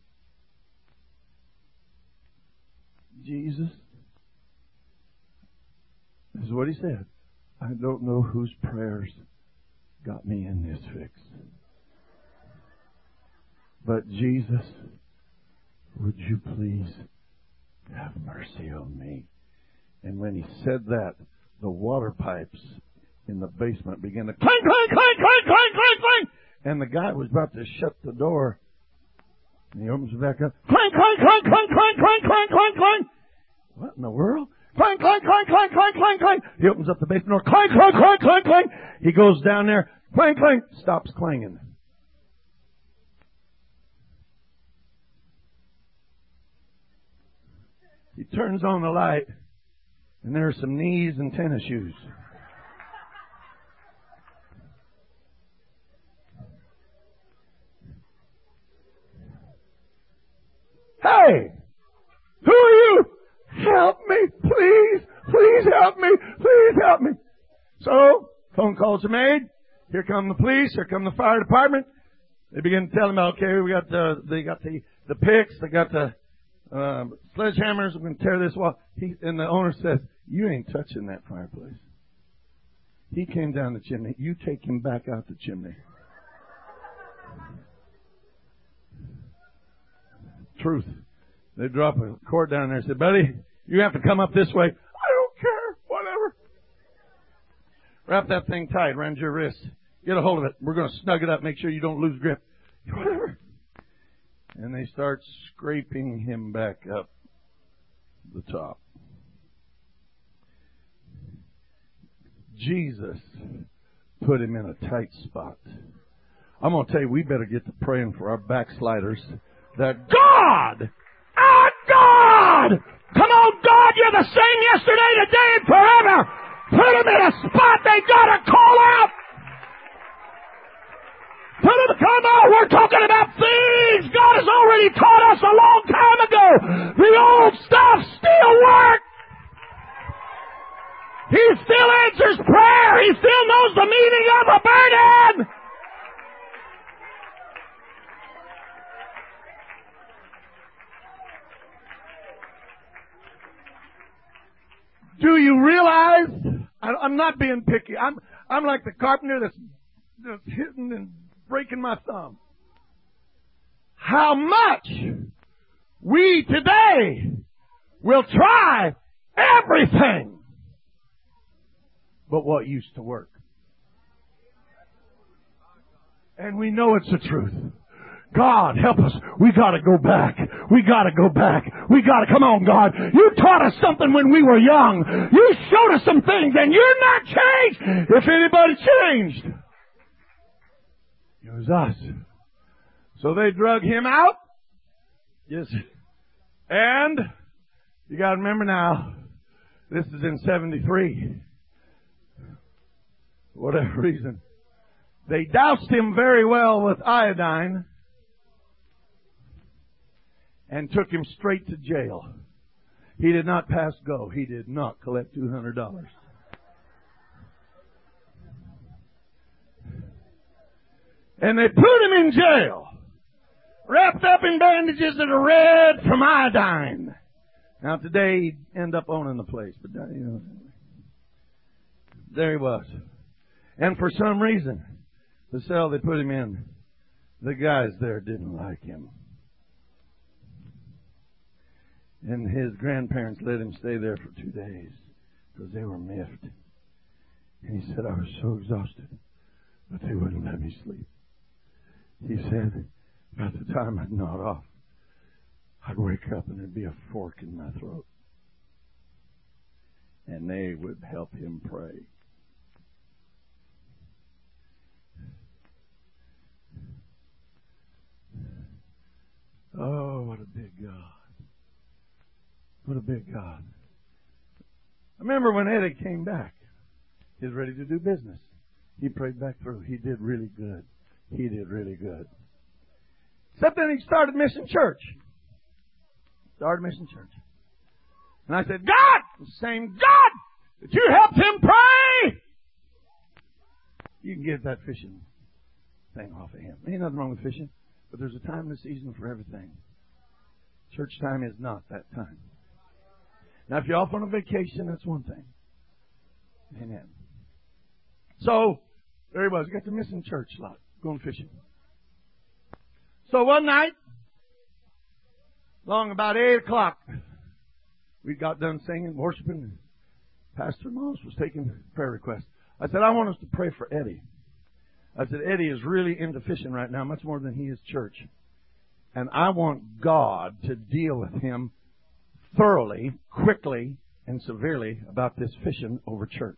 Jesus, this is what he said. I don't know whose prayers got me in this fix. But Jesus, would you please have mercy on me? And when he said that, the water pipes in the basement began to clank, clank, clank, clank, clank, clank, And the guy was about to shut the door. And he opens it back up. Clank, clank, clank, clank, clank, clank, clank, clank, clank. What in the world? Clank, clank, clank, clank, clank, clank, clank. He opens up the basement door. Clank, clank, clank, clank, clank. He goes down there. Clank, clank. Stops clanging. He turns on the light. And there are some knees and tennis shoes. Hey! Who are you? Help me, please. Please help me. Please help me. So, phone calls are made. Here come the police. Here come the fire department. They begin to tell him, okay, they got the picks. They got the sledgehammers. We're going to tear this wall. And the owner says, you ain't touching that fireplace. He came down the chimney. You take him back out the chimney. Truth. They drop a cord down there and say, buddy, you have to come up this way. I don't care. Whatever. Wrap that thing tight around your wrist. Get a hold of it. We're going to snug it up. Make sure you don't lose grip. Whatever. And they start scraping him back up the top. Jesus put him in a tight spot. I'm going to tell you, we better get to praying for our backsliders. That God, our God, come on, God, you're the same yesterday, today, and forever. Put them in a spot they gotta call out. Put them, come on, we're talking about things God has already taught us a long time ago. The old stuff still works. He still answers prayer. He still knows the meaning of a burden. Do you realize? I'm not being picky. I'm like the carpenter that's hitting and breaking my thumb. How much we today will try everything but what used to work. And we know it's the truth. God, help us. We gotta go back. We gotta go back. We gotta, come on, God. You taught us something when we were young. You showed us some things and you're not changed. If anybody changed, it was us. So they drug him out. Yes. And you gotta remember now, this is in 73. For whatever reason. They doused him very well with iodine and took him straight to jail. He did not pass go. He did not collect $200. And they put him in jail, wrapped up in bandages that are red from iodine. Now today he'd end up owning the place, but you know, there he was. And for some reason, the cell they put him in, the guys there didn't like him. And his grandparents let him stay there for 2 days because they were miffed. And he said, I was so exhausted, but they wouldn't let me sleep. He said, about the time I'd nod off, I'd wake up and there'd be a fork in my throat. And they would help him pray. Oh, what a big God. What a big God. I remember when Eddie came back. He was ready to do business. He prayed back through. He did really good. He did really good. Except then he started Mission Church. Started Mission Church. And I said, God! The same God that you helped him pray! You can get that fishing thing off of him. Ain't nothing wrong with fishing. But there's a time and a season for everything. Church time is not that time. Now, if you're off on a vacation, that's one thing. Amen. So, there he was. He got the Missing Church lot. Going fishing. So one night, along about 8 o'clock, we got done singing, worshiping. Pastor Moss was taking prayer requests. I said, I want us to pray for Eddie. I said, Eddie is really into fishing right now, much more than he is church. And I want God to deal with him thoroughly, quickly, and severely about this fishing over church.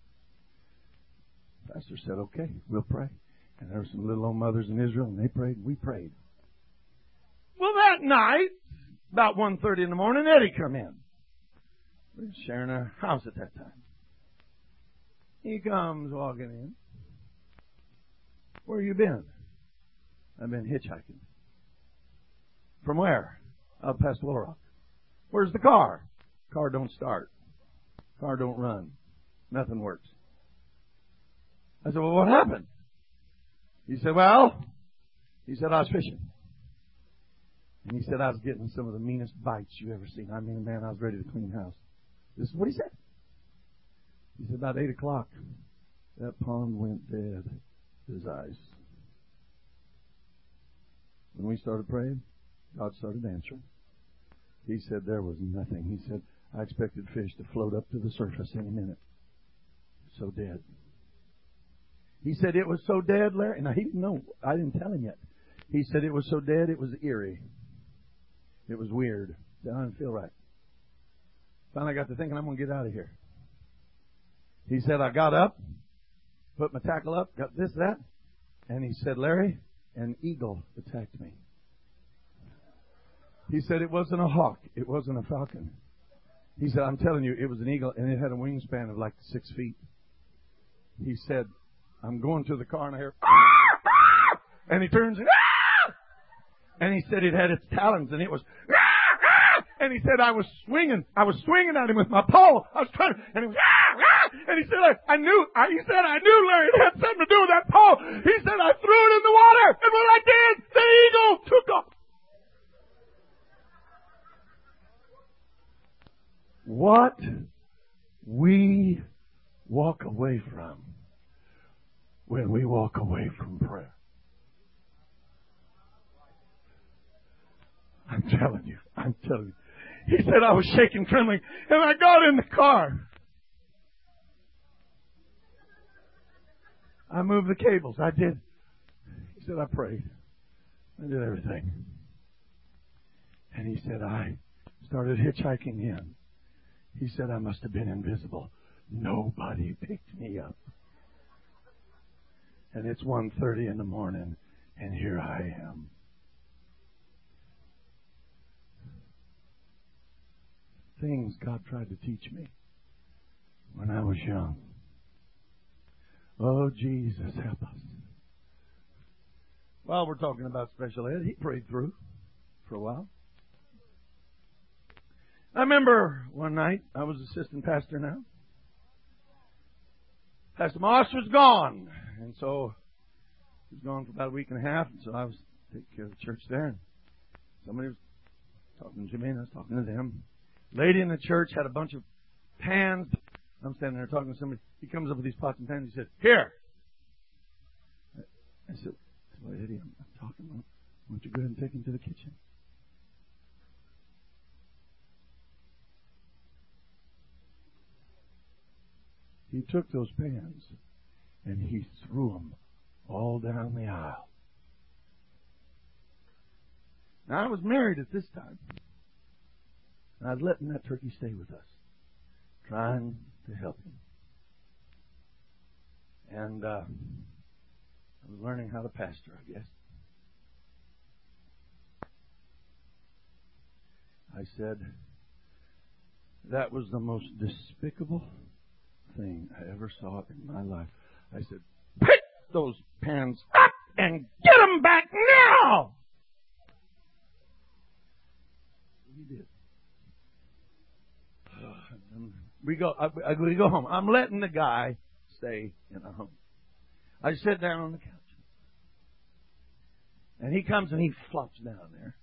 The pastor said, okay, we'll pray. And there were some little old mothers in Israel, and they prayed, and we prayed. Well, that night, about 1:30 in the morning, Eddie come in. We were sharing a house at that time. He comes walking in. Where you been? I've been hitchhiking. From where? Out past Little Rock. Where's the car? Car don't start. Car don't run. Nothing works. I said, well, what happened? He said, I was fishing. And he said, I was getting some of the meanest bites you ever seen. I mean, man, I was ready to clean house. This is what he said. He said, about 8 o'clock, that pond went dead. His eyes. When we started praying, God started answering. He said there was nothing. He said, I expected fish to float up to the surface any minute. So dead. He said it was so dead, Larry. Now, he didn't know. I didn't tell him yet. He said it was so dead, it was eerie. It was weird. I didn't feel right. Finally, I got to thinking, I'm going to get out of here. He said, I got up, put my tackle up, got this, that. And he said, Larry, an eagle attacked me. He said it wasn't a hawk. It wasn't a falcon. He said, I'm telling you, it was an eagle, and it had a wingspan of like 6 feet. He said, I'm going to the car, and I hear, and he turns, and he said it had its talons, and it was, and he said I was swinging at him with my pole. I was trying to, and he was, and he said, I knew, Larry, it had something to do with that pole. He said, I threw it in the water, and when I did, the eagle took off. What we walk away from when we walk away from prayer. I'm telling you. He said I was shaking, trembling, and I got in the car. I moved the cables. I did. He said I prayed. I did everything. And he said I started hitchhiking in. He said I must have been invisible. Nobody picked me up. And it's 1:30 in the morning, and here I am. Things God tried to teach me when I was young. Oh, Jesus, help us. While we're talking about special ed, he prayed through for a while. I remember one night, I was assistant pastor now. Pastor Moss was gone. And so he was gone for about a week and a half. And so I was taking care of the church there. And somebody was talking to me, and I was talking to them. Lady in the church had a bunch of pans. I'm standing there talking to somebody. He comes up with these pots and pans. He said, here. I said, well, Eddie, I'm talking. Why don't you go ahead and take him to the kitchen? He took those pans and he threw them all down the aisle. Now, I was married at this time. And I was letting that turkey stay with us, trying to help him. And I was learning how to pastor, I guess. I said, that was the most despicable thing I ever saw in my life. I said, pick those pans up and get them back now! He did. We go home. I'm letting the guy stay in a home. I sit down on the couch. And he comes and he flops down there.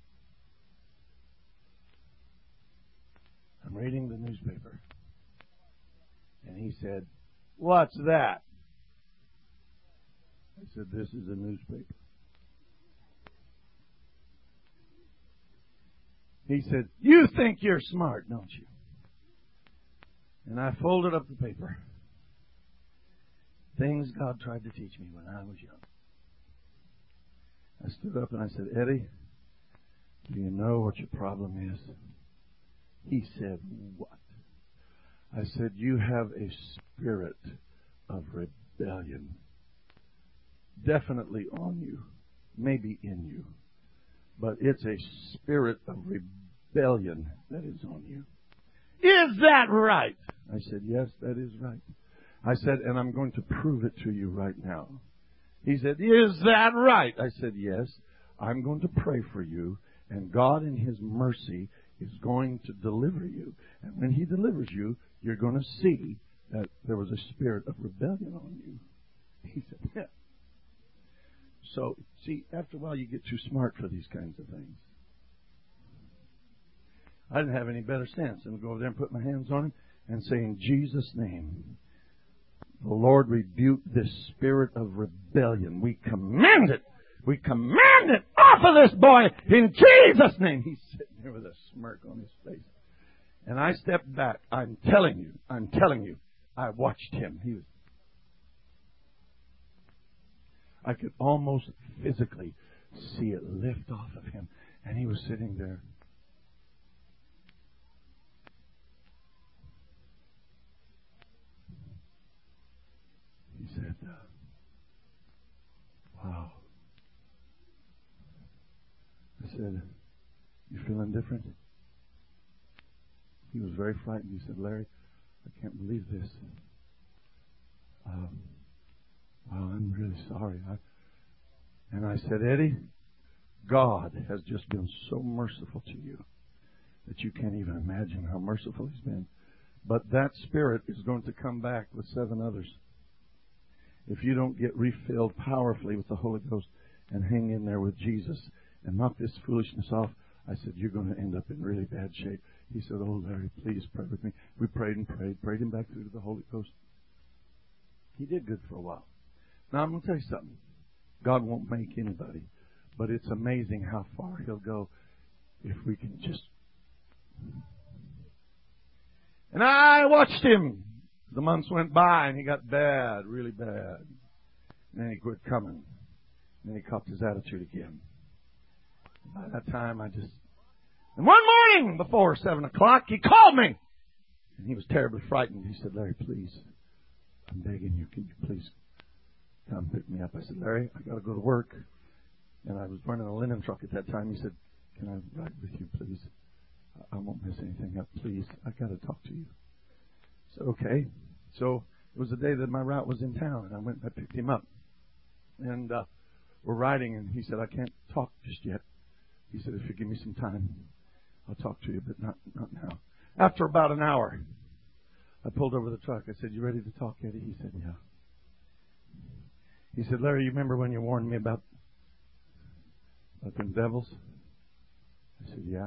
I'm reading the newspaper. And he said, what's that? I said, this is a newspaper. He said, you think you're smart, don't you? And I folded up the paper. Things God tried to teach me when I was young. I stood up and I said, Eddie, do you know what your problem is? He said, what? I said, you have a spirit of rebellion. Definitely on you. Maybe in you. But it's a spirit of rebellion that is on you. Is that right? I said, yes, that is right. I said, and I'm going to prove it to you right now. He said, is that right? I said, yes. I'm going to pray for you, and God in His mercy is going to deliver you. And when He delivers you, you're going to see that there was a spirit of rebellion on you. He said, yeah. So, see, after a while you get too smart for these kinds of things. I didn't have any better sense than to go over there and put my hands on him and say, in Jesus' name, the Lord rebuke this spirit of rebellion. We command it. We command it off of this boy in Jesus' name. He's sitting there with a smirk on his face. And I stepped back. I'm telling you, I watched him. I could almost physically see it lift off of him. And he was sitting there. He said, wow. I said, you feeling different? He was very frightened. He said, Larry, I can't believe this. Wow, I'm really sorry. And I said, Eddie, God has just been so merciful to you that you can't even imagine how merciful He's been. But that spirit is going to come back with 7 others. If you don't get refilled powerfully with the Holy Ghost and hang in there with Jesus and knock this foolishness off, I said, you're going to end up in really bad shape. He said, oh, Larry, please pray with me. We prayed and prayed him back through to the Holy Ghost. He did good for a while. Now, I'm going to tell you something. God won't make anybody, but it's amazing how far He'll go if we can just... And I watched him. The months went by and he got bad, really bad. And then he quit coming. And then he copped his attitude again. By that time, And one morning before 7 o'clock, he called me. And he was terribly frightened. He said, Larry, please, I'm begging you, can you please come pick me up? I said, Larry, I got to go to work. And I was running a linen truck at that time. He said, can I ride with you, please? I won't mess anything up, please. I got to talk to you. I said, okay. So it was the day that my route was in town, and I picked him up. And we're riding, and he said, I can't talk just yet. He said, if you give me some time, I'll talk to you, but not now. After about an hour, I pulled over the truck. I said, you ready to talk, Eddie? He said, yeah. He said, Larry, you remember when you warned me about them devils? I said, yeah.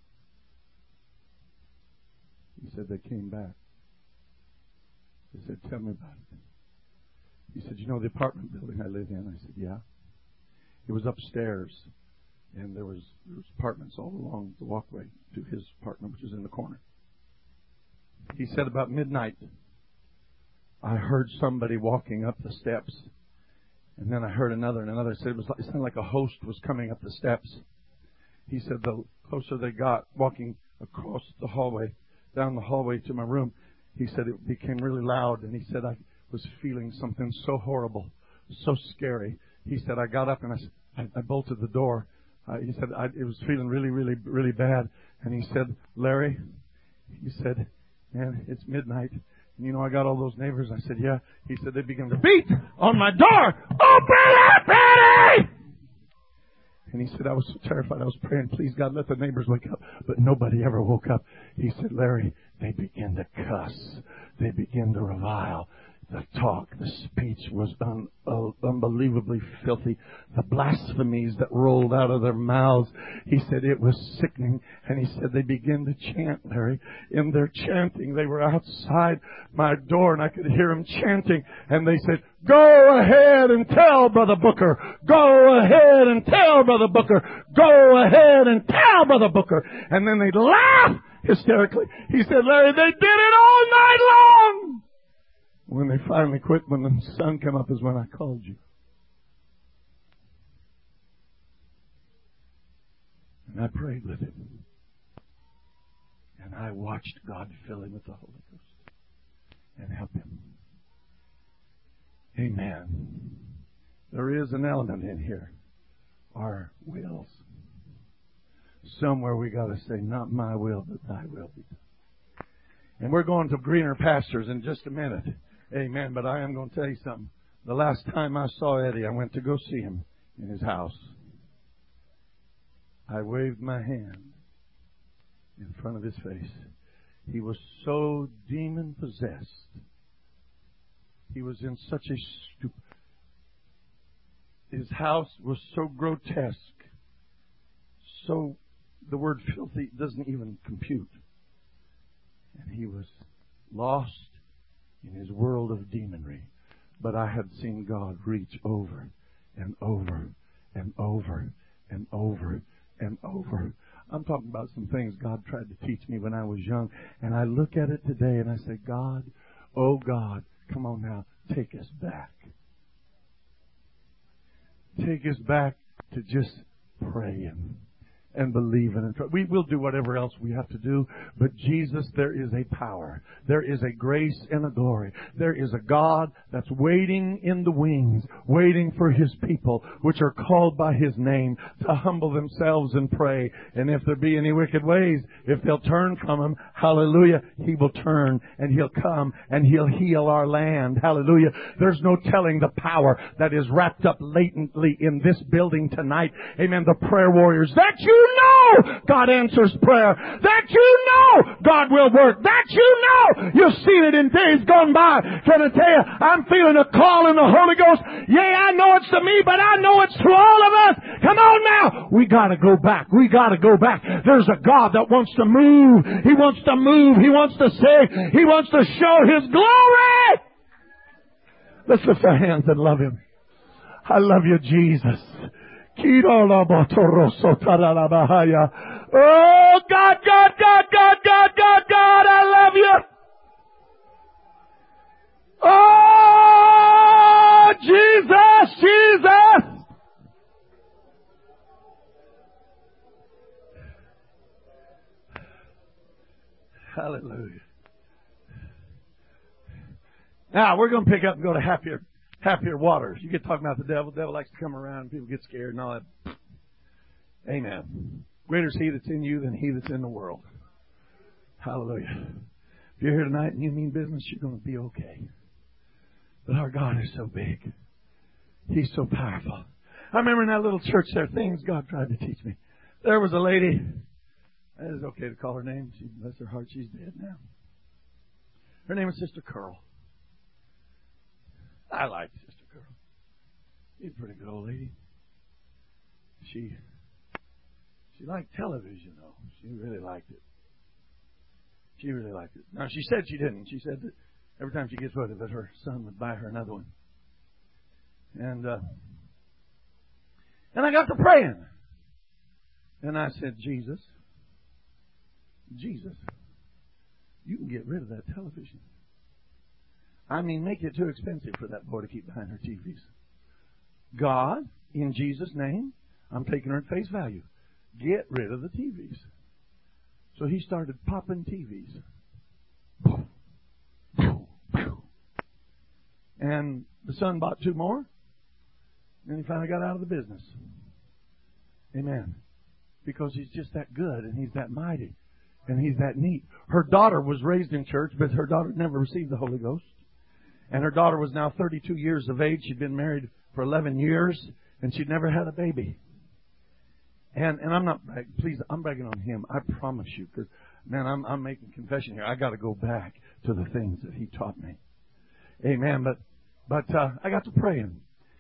He said, they came back. He said, tell me about it. He said, you know the apartment building I live in? I said, yeah. It was upstairs, and there was apartments all along the walkway to his apartment, which is in the corner. He said, about midnight, I heard somebody walking up the steps, and then I heard another and another. He said, it sounded like a host was coming up the steps. He said, the closer they got, walking across the hallway, down the hallway to my room, he said it became really loud, and he said I was feeling something so horrible, so scary. He said I got up and I bolted the door. He said it was feeling really, really, really bad. And he said, Larry, he said, man, it's midnight. And you know I got all those neighbors. I said, yeah. He said they began to beat on my door. Open up, Eddie! And he said, I was so terrified. I was praying, please, God, let the neighbors wake up. But nobody ever woke up. He said, Larry, they began to cuss. They began to revile. The talk, the speech was unbelievably filthy. The blasphemies that rolled out of their mouths. He said it was sickening. And he said they began to chant, Larry. In their chanting, they were outside my door and I could hear them chanting. And they said, go ahead and tell Brother Booker. Go ahead and tell Brother Booker. Go ahead and tell Brother Booker. And then they'd laugh hysterically. He said, Larry, they did it all night long. When they finally quit, when the sun came up, is when I called you. And I prayed with him. And I watched God fill him with the Holy Ghost and help him. Amen. There is an element in here. Our wills. Somewhere we got to say, not my will, but thy will be done. And we're going to greener pastures in just a minute. Amen. But I am going to tell you something. The last time I saw Eddie, I went to go see him in his house. I waved my hand in front of his face. He was so demon-possessed. He was in such a stupor. His house was so grotesque. So, the word filthy doesn't even compute. And he was lost in his world of demonry. But I had seen God reach over and over and over and over and over. I'm talking about some things God tried to teach me when I was young. And I look at it today and I say, God, oh God, come on now, take us back. Take us back to just praying and believing. And we will do whatever else we have to do. But Jesus, there is a power. There is a grace and a glory. There is a God that's waiting in the wings, waiting for His people, which are called by His name, to humble themselves and pray. And if there be any wicked ways, if they'll turn from Him, hallelujah, He will turn and He'll come and He'll heal our land. Hallelujah. There's no telling the power that is wrapped up latently in this building tonight. Amen. The prayer warriors that you know God answers prayer. That you know God will work. That you know you've seen it in days gone by. Can I tell you, I'm feeling a call in the Holy Ghost. Yea, I know it's to me, but I know it's to all of us. Come on now. We gotta go back. We gotta go back. There's a God that wants to move. He wants to move. He wants to save. He wants to show His glory. Let's lift our hands and love Him. I love you, Jesus. Oh, God, God, God, God, God, God, God, I love you. Oh, Jesus, Jesus. Hallelujah. Now, we're going to pick up and go to happier waters. You get talking about the devil. The devil likes to come around and people get scared and all that. Amen. Greater is He that's in you than he that's in the world. Hallelujah. If you're here tonight and you mean business, you're going to be okay. But our God is so big. He's so powerful. I remember in that little church there, things God tried to teach me. There was a lady. It is okay to call her name. Bless her heart, she's dead now. Her name was Sister Curl. I liked Sister Curl. She's a pretty good old lady. She liked television, though. She really liked it. She really liked it. Now, she said she didn't. She said that every time she gets with it, that her son would buy her another one. And I got to praying. And I said, Jesus, you can get rid of that television. I mean, make it too expensive for that boy to keep behind her TVs. God, in Jesus' name, I'm taking her at face value. Get rid of the TVs. So he started popping TVs. And the son bought 2 more. And he finally got out of the business. Amen. Because he's just that good and he's that mighty and he's that neat. Her daughter was raised in church, but her daughter never received the Holy Ghost. And her daughter was now 32 years of age. She'd been married for 11 years, and she'd never had a baby. And I'm not bragging. Please, I'm bragging on him. I promise you, because man, I'm making confession here. I got to go back to the things that he taught me. Amen. But I got to praying,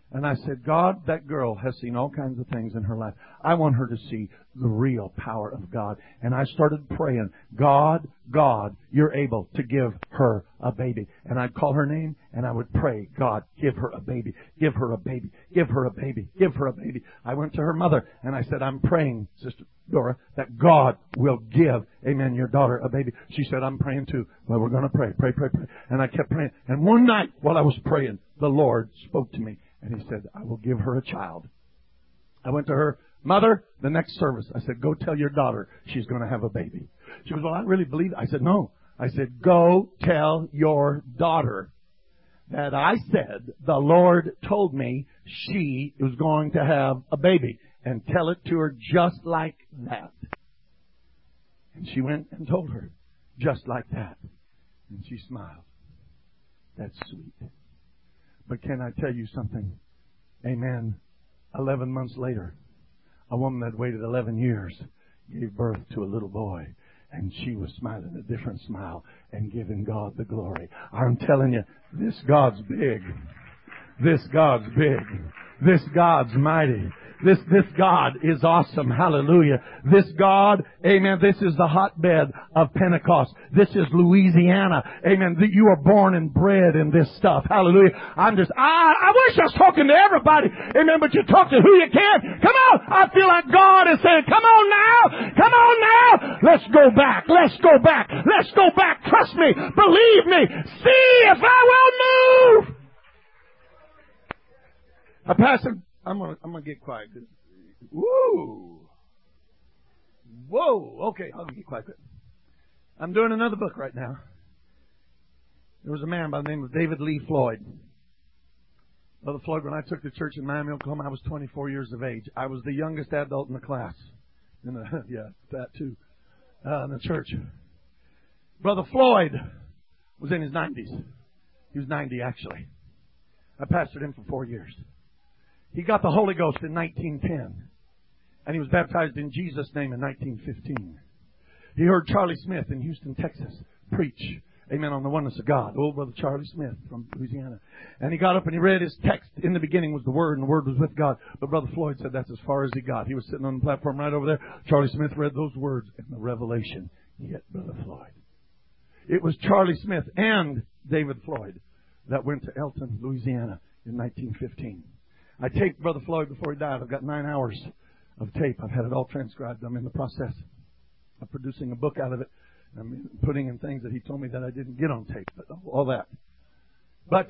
And I said, God, that girl has seen all kinds of things in her life. I want her to see the real power of God. And I started praying, God, you're able to give her a baby. And I'd call her name and I would pray, God, give her a baby, give her a baby, give her a baby, give her a baby. I went to her mother and I said, I'm praying, Sister Dora, that God will give, amen, your daughter a baby. She said, I'm praying too. Well, we're going to pray. And I kept praying. And one night while I was praying, the Lord spoke to me. And He said, I will give her a child. I went to her mother the next service. I said, go tell your daughter she's going to have a baby. She goes, well, I really believe it. I said, no. I said, go tell your daughter that I said the Lord told me she was going to have a baby. And tell it to her just like that. And she went and told her just like that. And she smiled. That's sweet. But can I tell you something? Amen. 11 months later, a woman that waited 11 years gave birth to a little boy. And she was smiling a different smile and giving God the glory. I'm telling you, this God's big. This God's big. This God's mighty. This God is awesome. Hallelujah. This God, amen, this is the hotbed of Pentecost. This is Louisiana. Amen. You are born and bred in this stuff. Hallelujah. I wish I was talking to everybody. Amen. But you talk to who you can. Come on. I feel like God is saying, come on now. Come on now. Let's go back. Let's go back. Let's go back. Trust me. Believe me. See if I will move. Pastor, I'm gonna get quiet. Woo! Whoa! Okay, I'll get quiet. I'm doing another book right now. There was a man by the name of David Lee Floyd. Brother Floyd, when I took the church in Miami, Oklahoma, I was 24 years of age. I was the youngest adult in the class. That too. In the church. Brother Floyd was in his 90s. He was 90 actually. I pastored him for 4 years. He got the Holy Ghost in 1910. And he was baptized in Jesus' name in 1915. He heard Charlie Smith in Houston, Texas, preach, amen, on the oneness of God. Old Brother Charlie Smith from Louisiana. And he got up and he read his text. In the beginning was the Word, and the Word was with God. But Brother Floyd said that's as far as he got. He was sitting on the platform right over there. Charlie Smith read those words, and the revelation hit Brother Floyd. It was Charlie Smith and David Floyd that went to Elton, Louisiana in 1915. I taped Brother Floyd before he died. I've got 9 hours of tape. I've had it all transcribed. I'm in the process of producing a book out of it. I'm putting in things that he told me that I didn't get on tape, but all that. But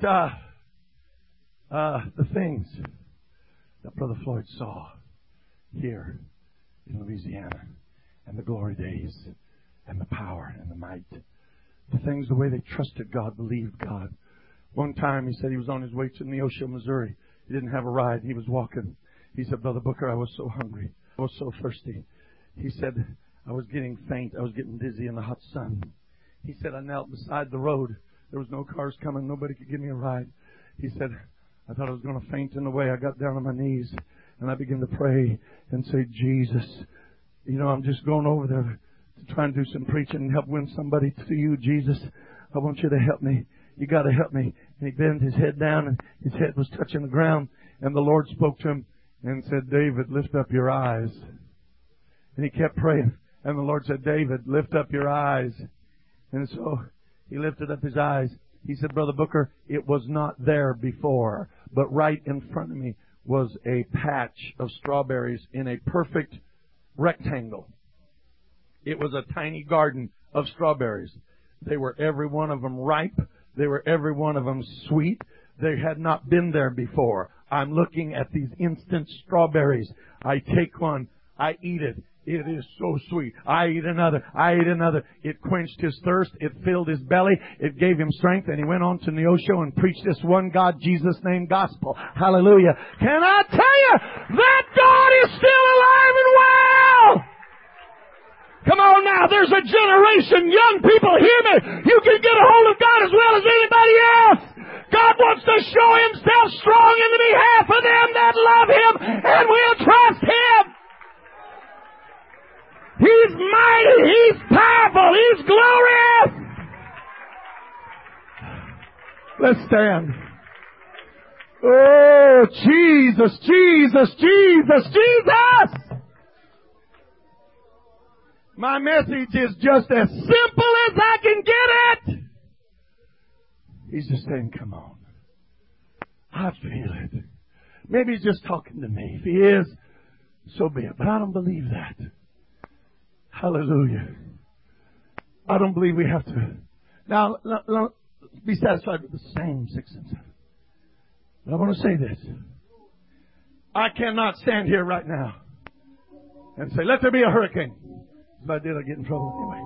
the things that Brother Floyd saw here in Louisiana, and the glory days, and the power and the might, the things, the way they trusted God, believed God. One time he said he was on his way to Neosho, Missouri. He didn't have a ride. He was walking. He said, Brother Booker, I was so hungry. I was so thirsty. He said, I was getting faint. I was getting dizzy in the hot sun. He said, I knelt beside the road. There was no cars coming. Nobody could give me a ride. He said, I thought I was going to faint in the way. I got down on my knees and I began to pray and say, Jesus, I'm just going over there to try and do some preaching and help win somebody to you, Jesus. I want you to help me. You got to help me. And he bent his head down and his head was touching the ground. And the Lord spoke to him and said, David, lift up your eyes. And he kept praying. And the Lord said, David, lift up your eyes. And so he lifted up his eyes. He said, Brother Booker, it was not there before. But right in front of me was a patch of strawberries in a perfect rectangle. It was a tiny garden of strawberries. They were every one of them ripe. They were every one of them sweet. They had not been there before. I'm looking at these instant strawberries. I take one. I eat it. It is so sweet. I eat another. I eat another. It quenched his thirst. It filled his belly. It gave him strength. And he went on to Neosho and preached this one God, Jesus name gospel. Hallelujah. Can I tell you that God is still alive and well? Come on now, there's a generation, young people, hear me. You can get a hold of God as well as anybody else. God wants to show Himself strong in the behalf of them that love Him and will trust Him. He's mighty, He's powerful, He's glorious. Let's stand. Oh, Jesus, Jesus, Jesus, Jesus! My message is just as simple as I can get it. He's just saying, come on. I feel it. Maybe he's just talking to me. If he is, so be it. But I don't believe that. Hallelujah. I don't believe we have to. Now, be satisfied with the same 6 and 7. But I want to say this. I cannot stand here right now and say, let there be a hurricane. If I did, I'd get in trouble anyway.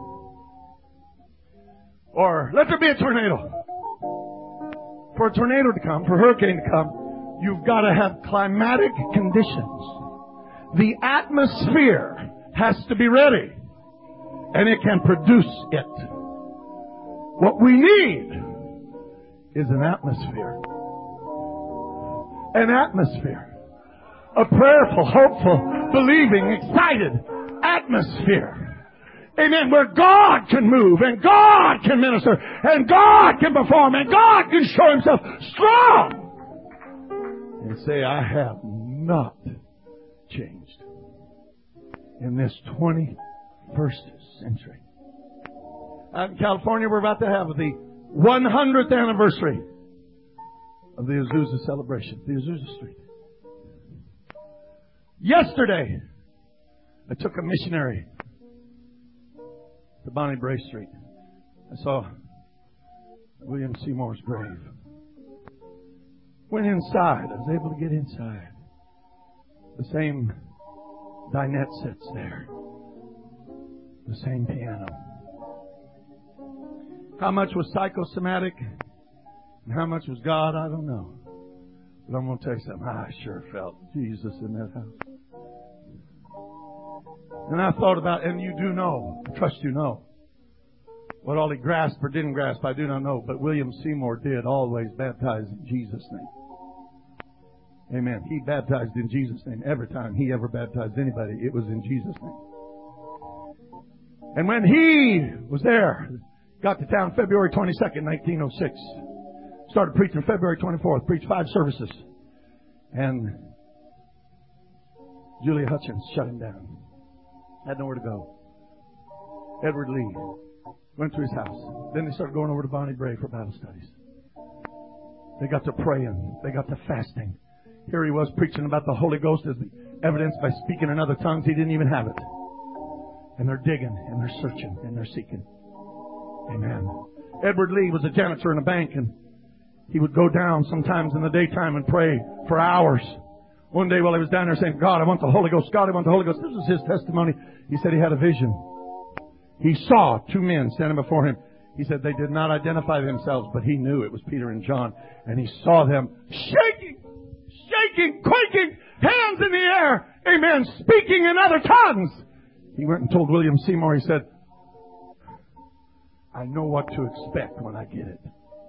Or, let there be a tornado. For a tornado to come, for a hurricane to come, you've got to have climatic conditions. The atmosphere has to be ready. And it can produce it. What we need is an atmosphere. An atmosphere. A prayerful, hopeful, believing, excited atmosphere. Amen. Where God can move and God can minister and God can perform and God can show Himself strong. And say, I have not changed in this 21st century. Out in California, we're about to have the 100th anniversary of the Azusa celebration, the Azusa Street. Yesterday, I took a missionary to Bonnie Bray Street. I saw William Seymour's grave. Went inside. I was able to get inside. The same dinette sits there. The same piano. How much was psychosomatic and how much was God, I don't know. But I'm going to tell you something. I sure felt Jesus in that house. And I thought about, and you do know, I trust you know, what all he grasped or didn't grasp, I do not know. But William Seymour did always baptize in Jesus' name. Amen. He baptized in Jesus' name. Every time he ever baptized anybody, it was in Jesus' name. And when he was there, got to town February 22nd, 1906. Started preaching February 24th. Preached 5 services. And Julia Hutchins shut him down. Had nowhere to go. Edward Lee went to his house. Then they started going over to Bonnie Bray for Bible studies. They got to praying. They got to fasting. Here he was preaching about the Holy Ghost as the evidence by speaking in other tongues. He didn't even have it. And they're digging, and they're searching, and they're seeking. Amen. Edward Lee was a janitor in a bank, and he would go down sometimes in the daytime and pray for hours. One day while he was down there saying, God, I want the Holy Ghost. God, I want the Holy Ghost. This was his testimony. He said he had a vision. He saw 2 men standing before him. He said they did not identify themselves, but he knew it was Peter and John. And he saw them shaking, quaking, hands in the air. Amen. Speaking in other tongues. He went and told William Seymour, he said, I know what to expect when I get it.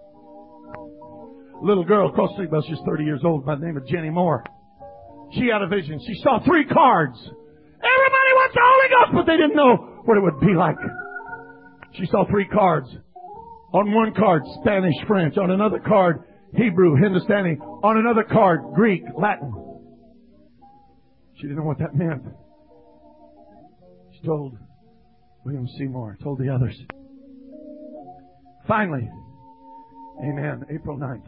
A little girl across the street, well, she's 30 years old by the name of Jenny Moore. She had a vision. She saw 3 cards. Everybody wants the Holy Ghost, but they didn't know what it would be like. She saw 3 cards. On one card, Spanish, French. On another card, Hebrew, Hindustani. On another card, Greek, Latin. She didn't know what that meant. She told William Seymour, told the others. Finally, amen, April 9th,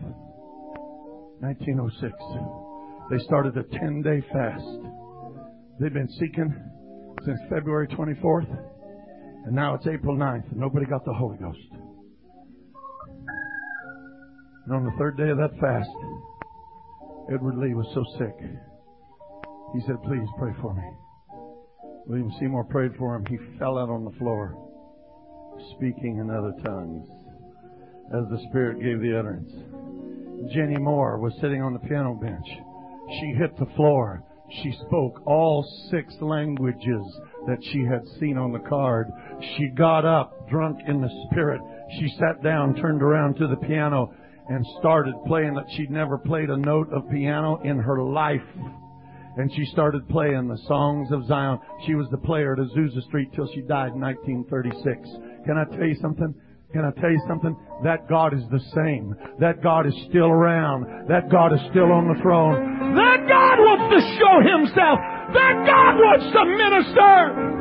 1906, they started a 10-day fast. They've been seeking since February 24th, and now it's April 9th, and nobody got the Holy Ghost. And on the 3rd day of that fast, Edward Lee was so sick. He said, please pray for me. William Seymour prayed for him. He fell out on the floor, speaking in other tongues as the Spirit gave the utterance. Jenny Moore was sitting on the piano bench. She hit the floor. She spoke all 6 languages that she had seen on the card. She got up, drunk in the Spirit. She sat down, turned around to the piano, and started playing that she'd never played a note of piano in her life. And she started playing the songs of Zion. She was the player at Azusa Street till she died in 1936. Can I tell you something? Can I tell you something? That God is the same. That God is still around. That God is still on the throne. That God wants to show Himself. That God wants to minister.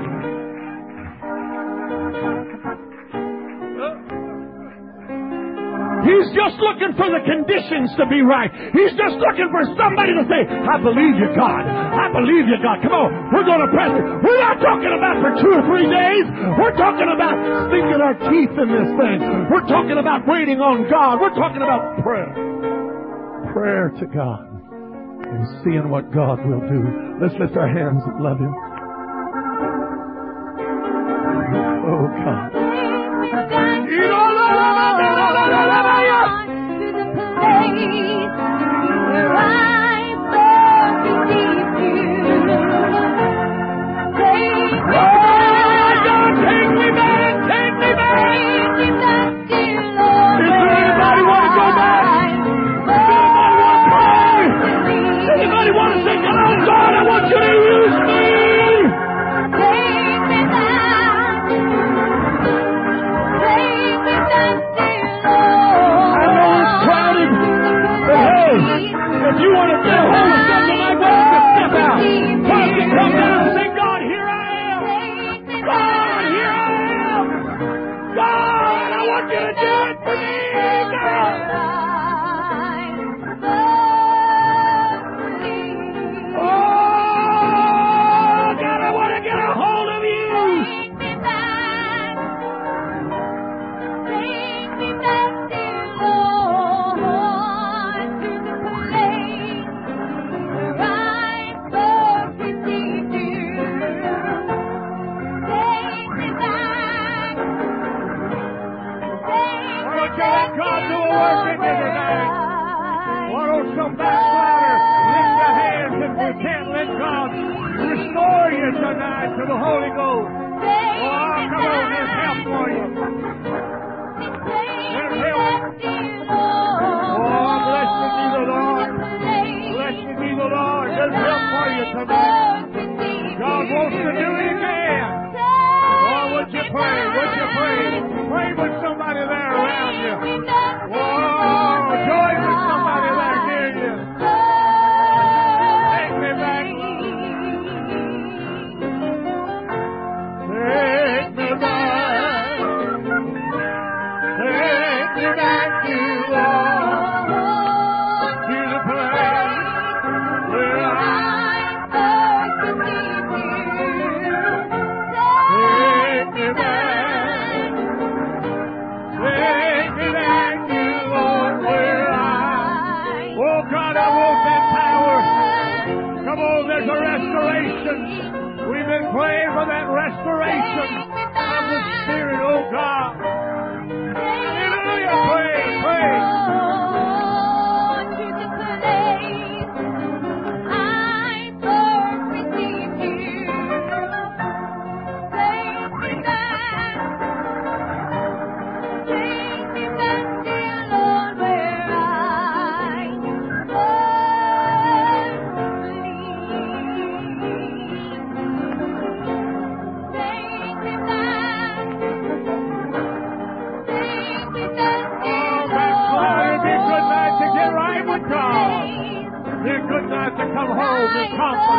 He's just looking for the conditions to be right. He's just looking for somebody to say, I believe you, God. I believe you, God. Come on, we're going to press it. We're not talking about for 2 or 3 days. We're talking about sticking our teeth in this thing. We're talking about waiting on God. We're talking about prayer. Prayer to God. And seeing what God will do. Let's lift our hands and love Him. Oh, God. Come home and comfort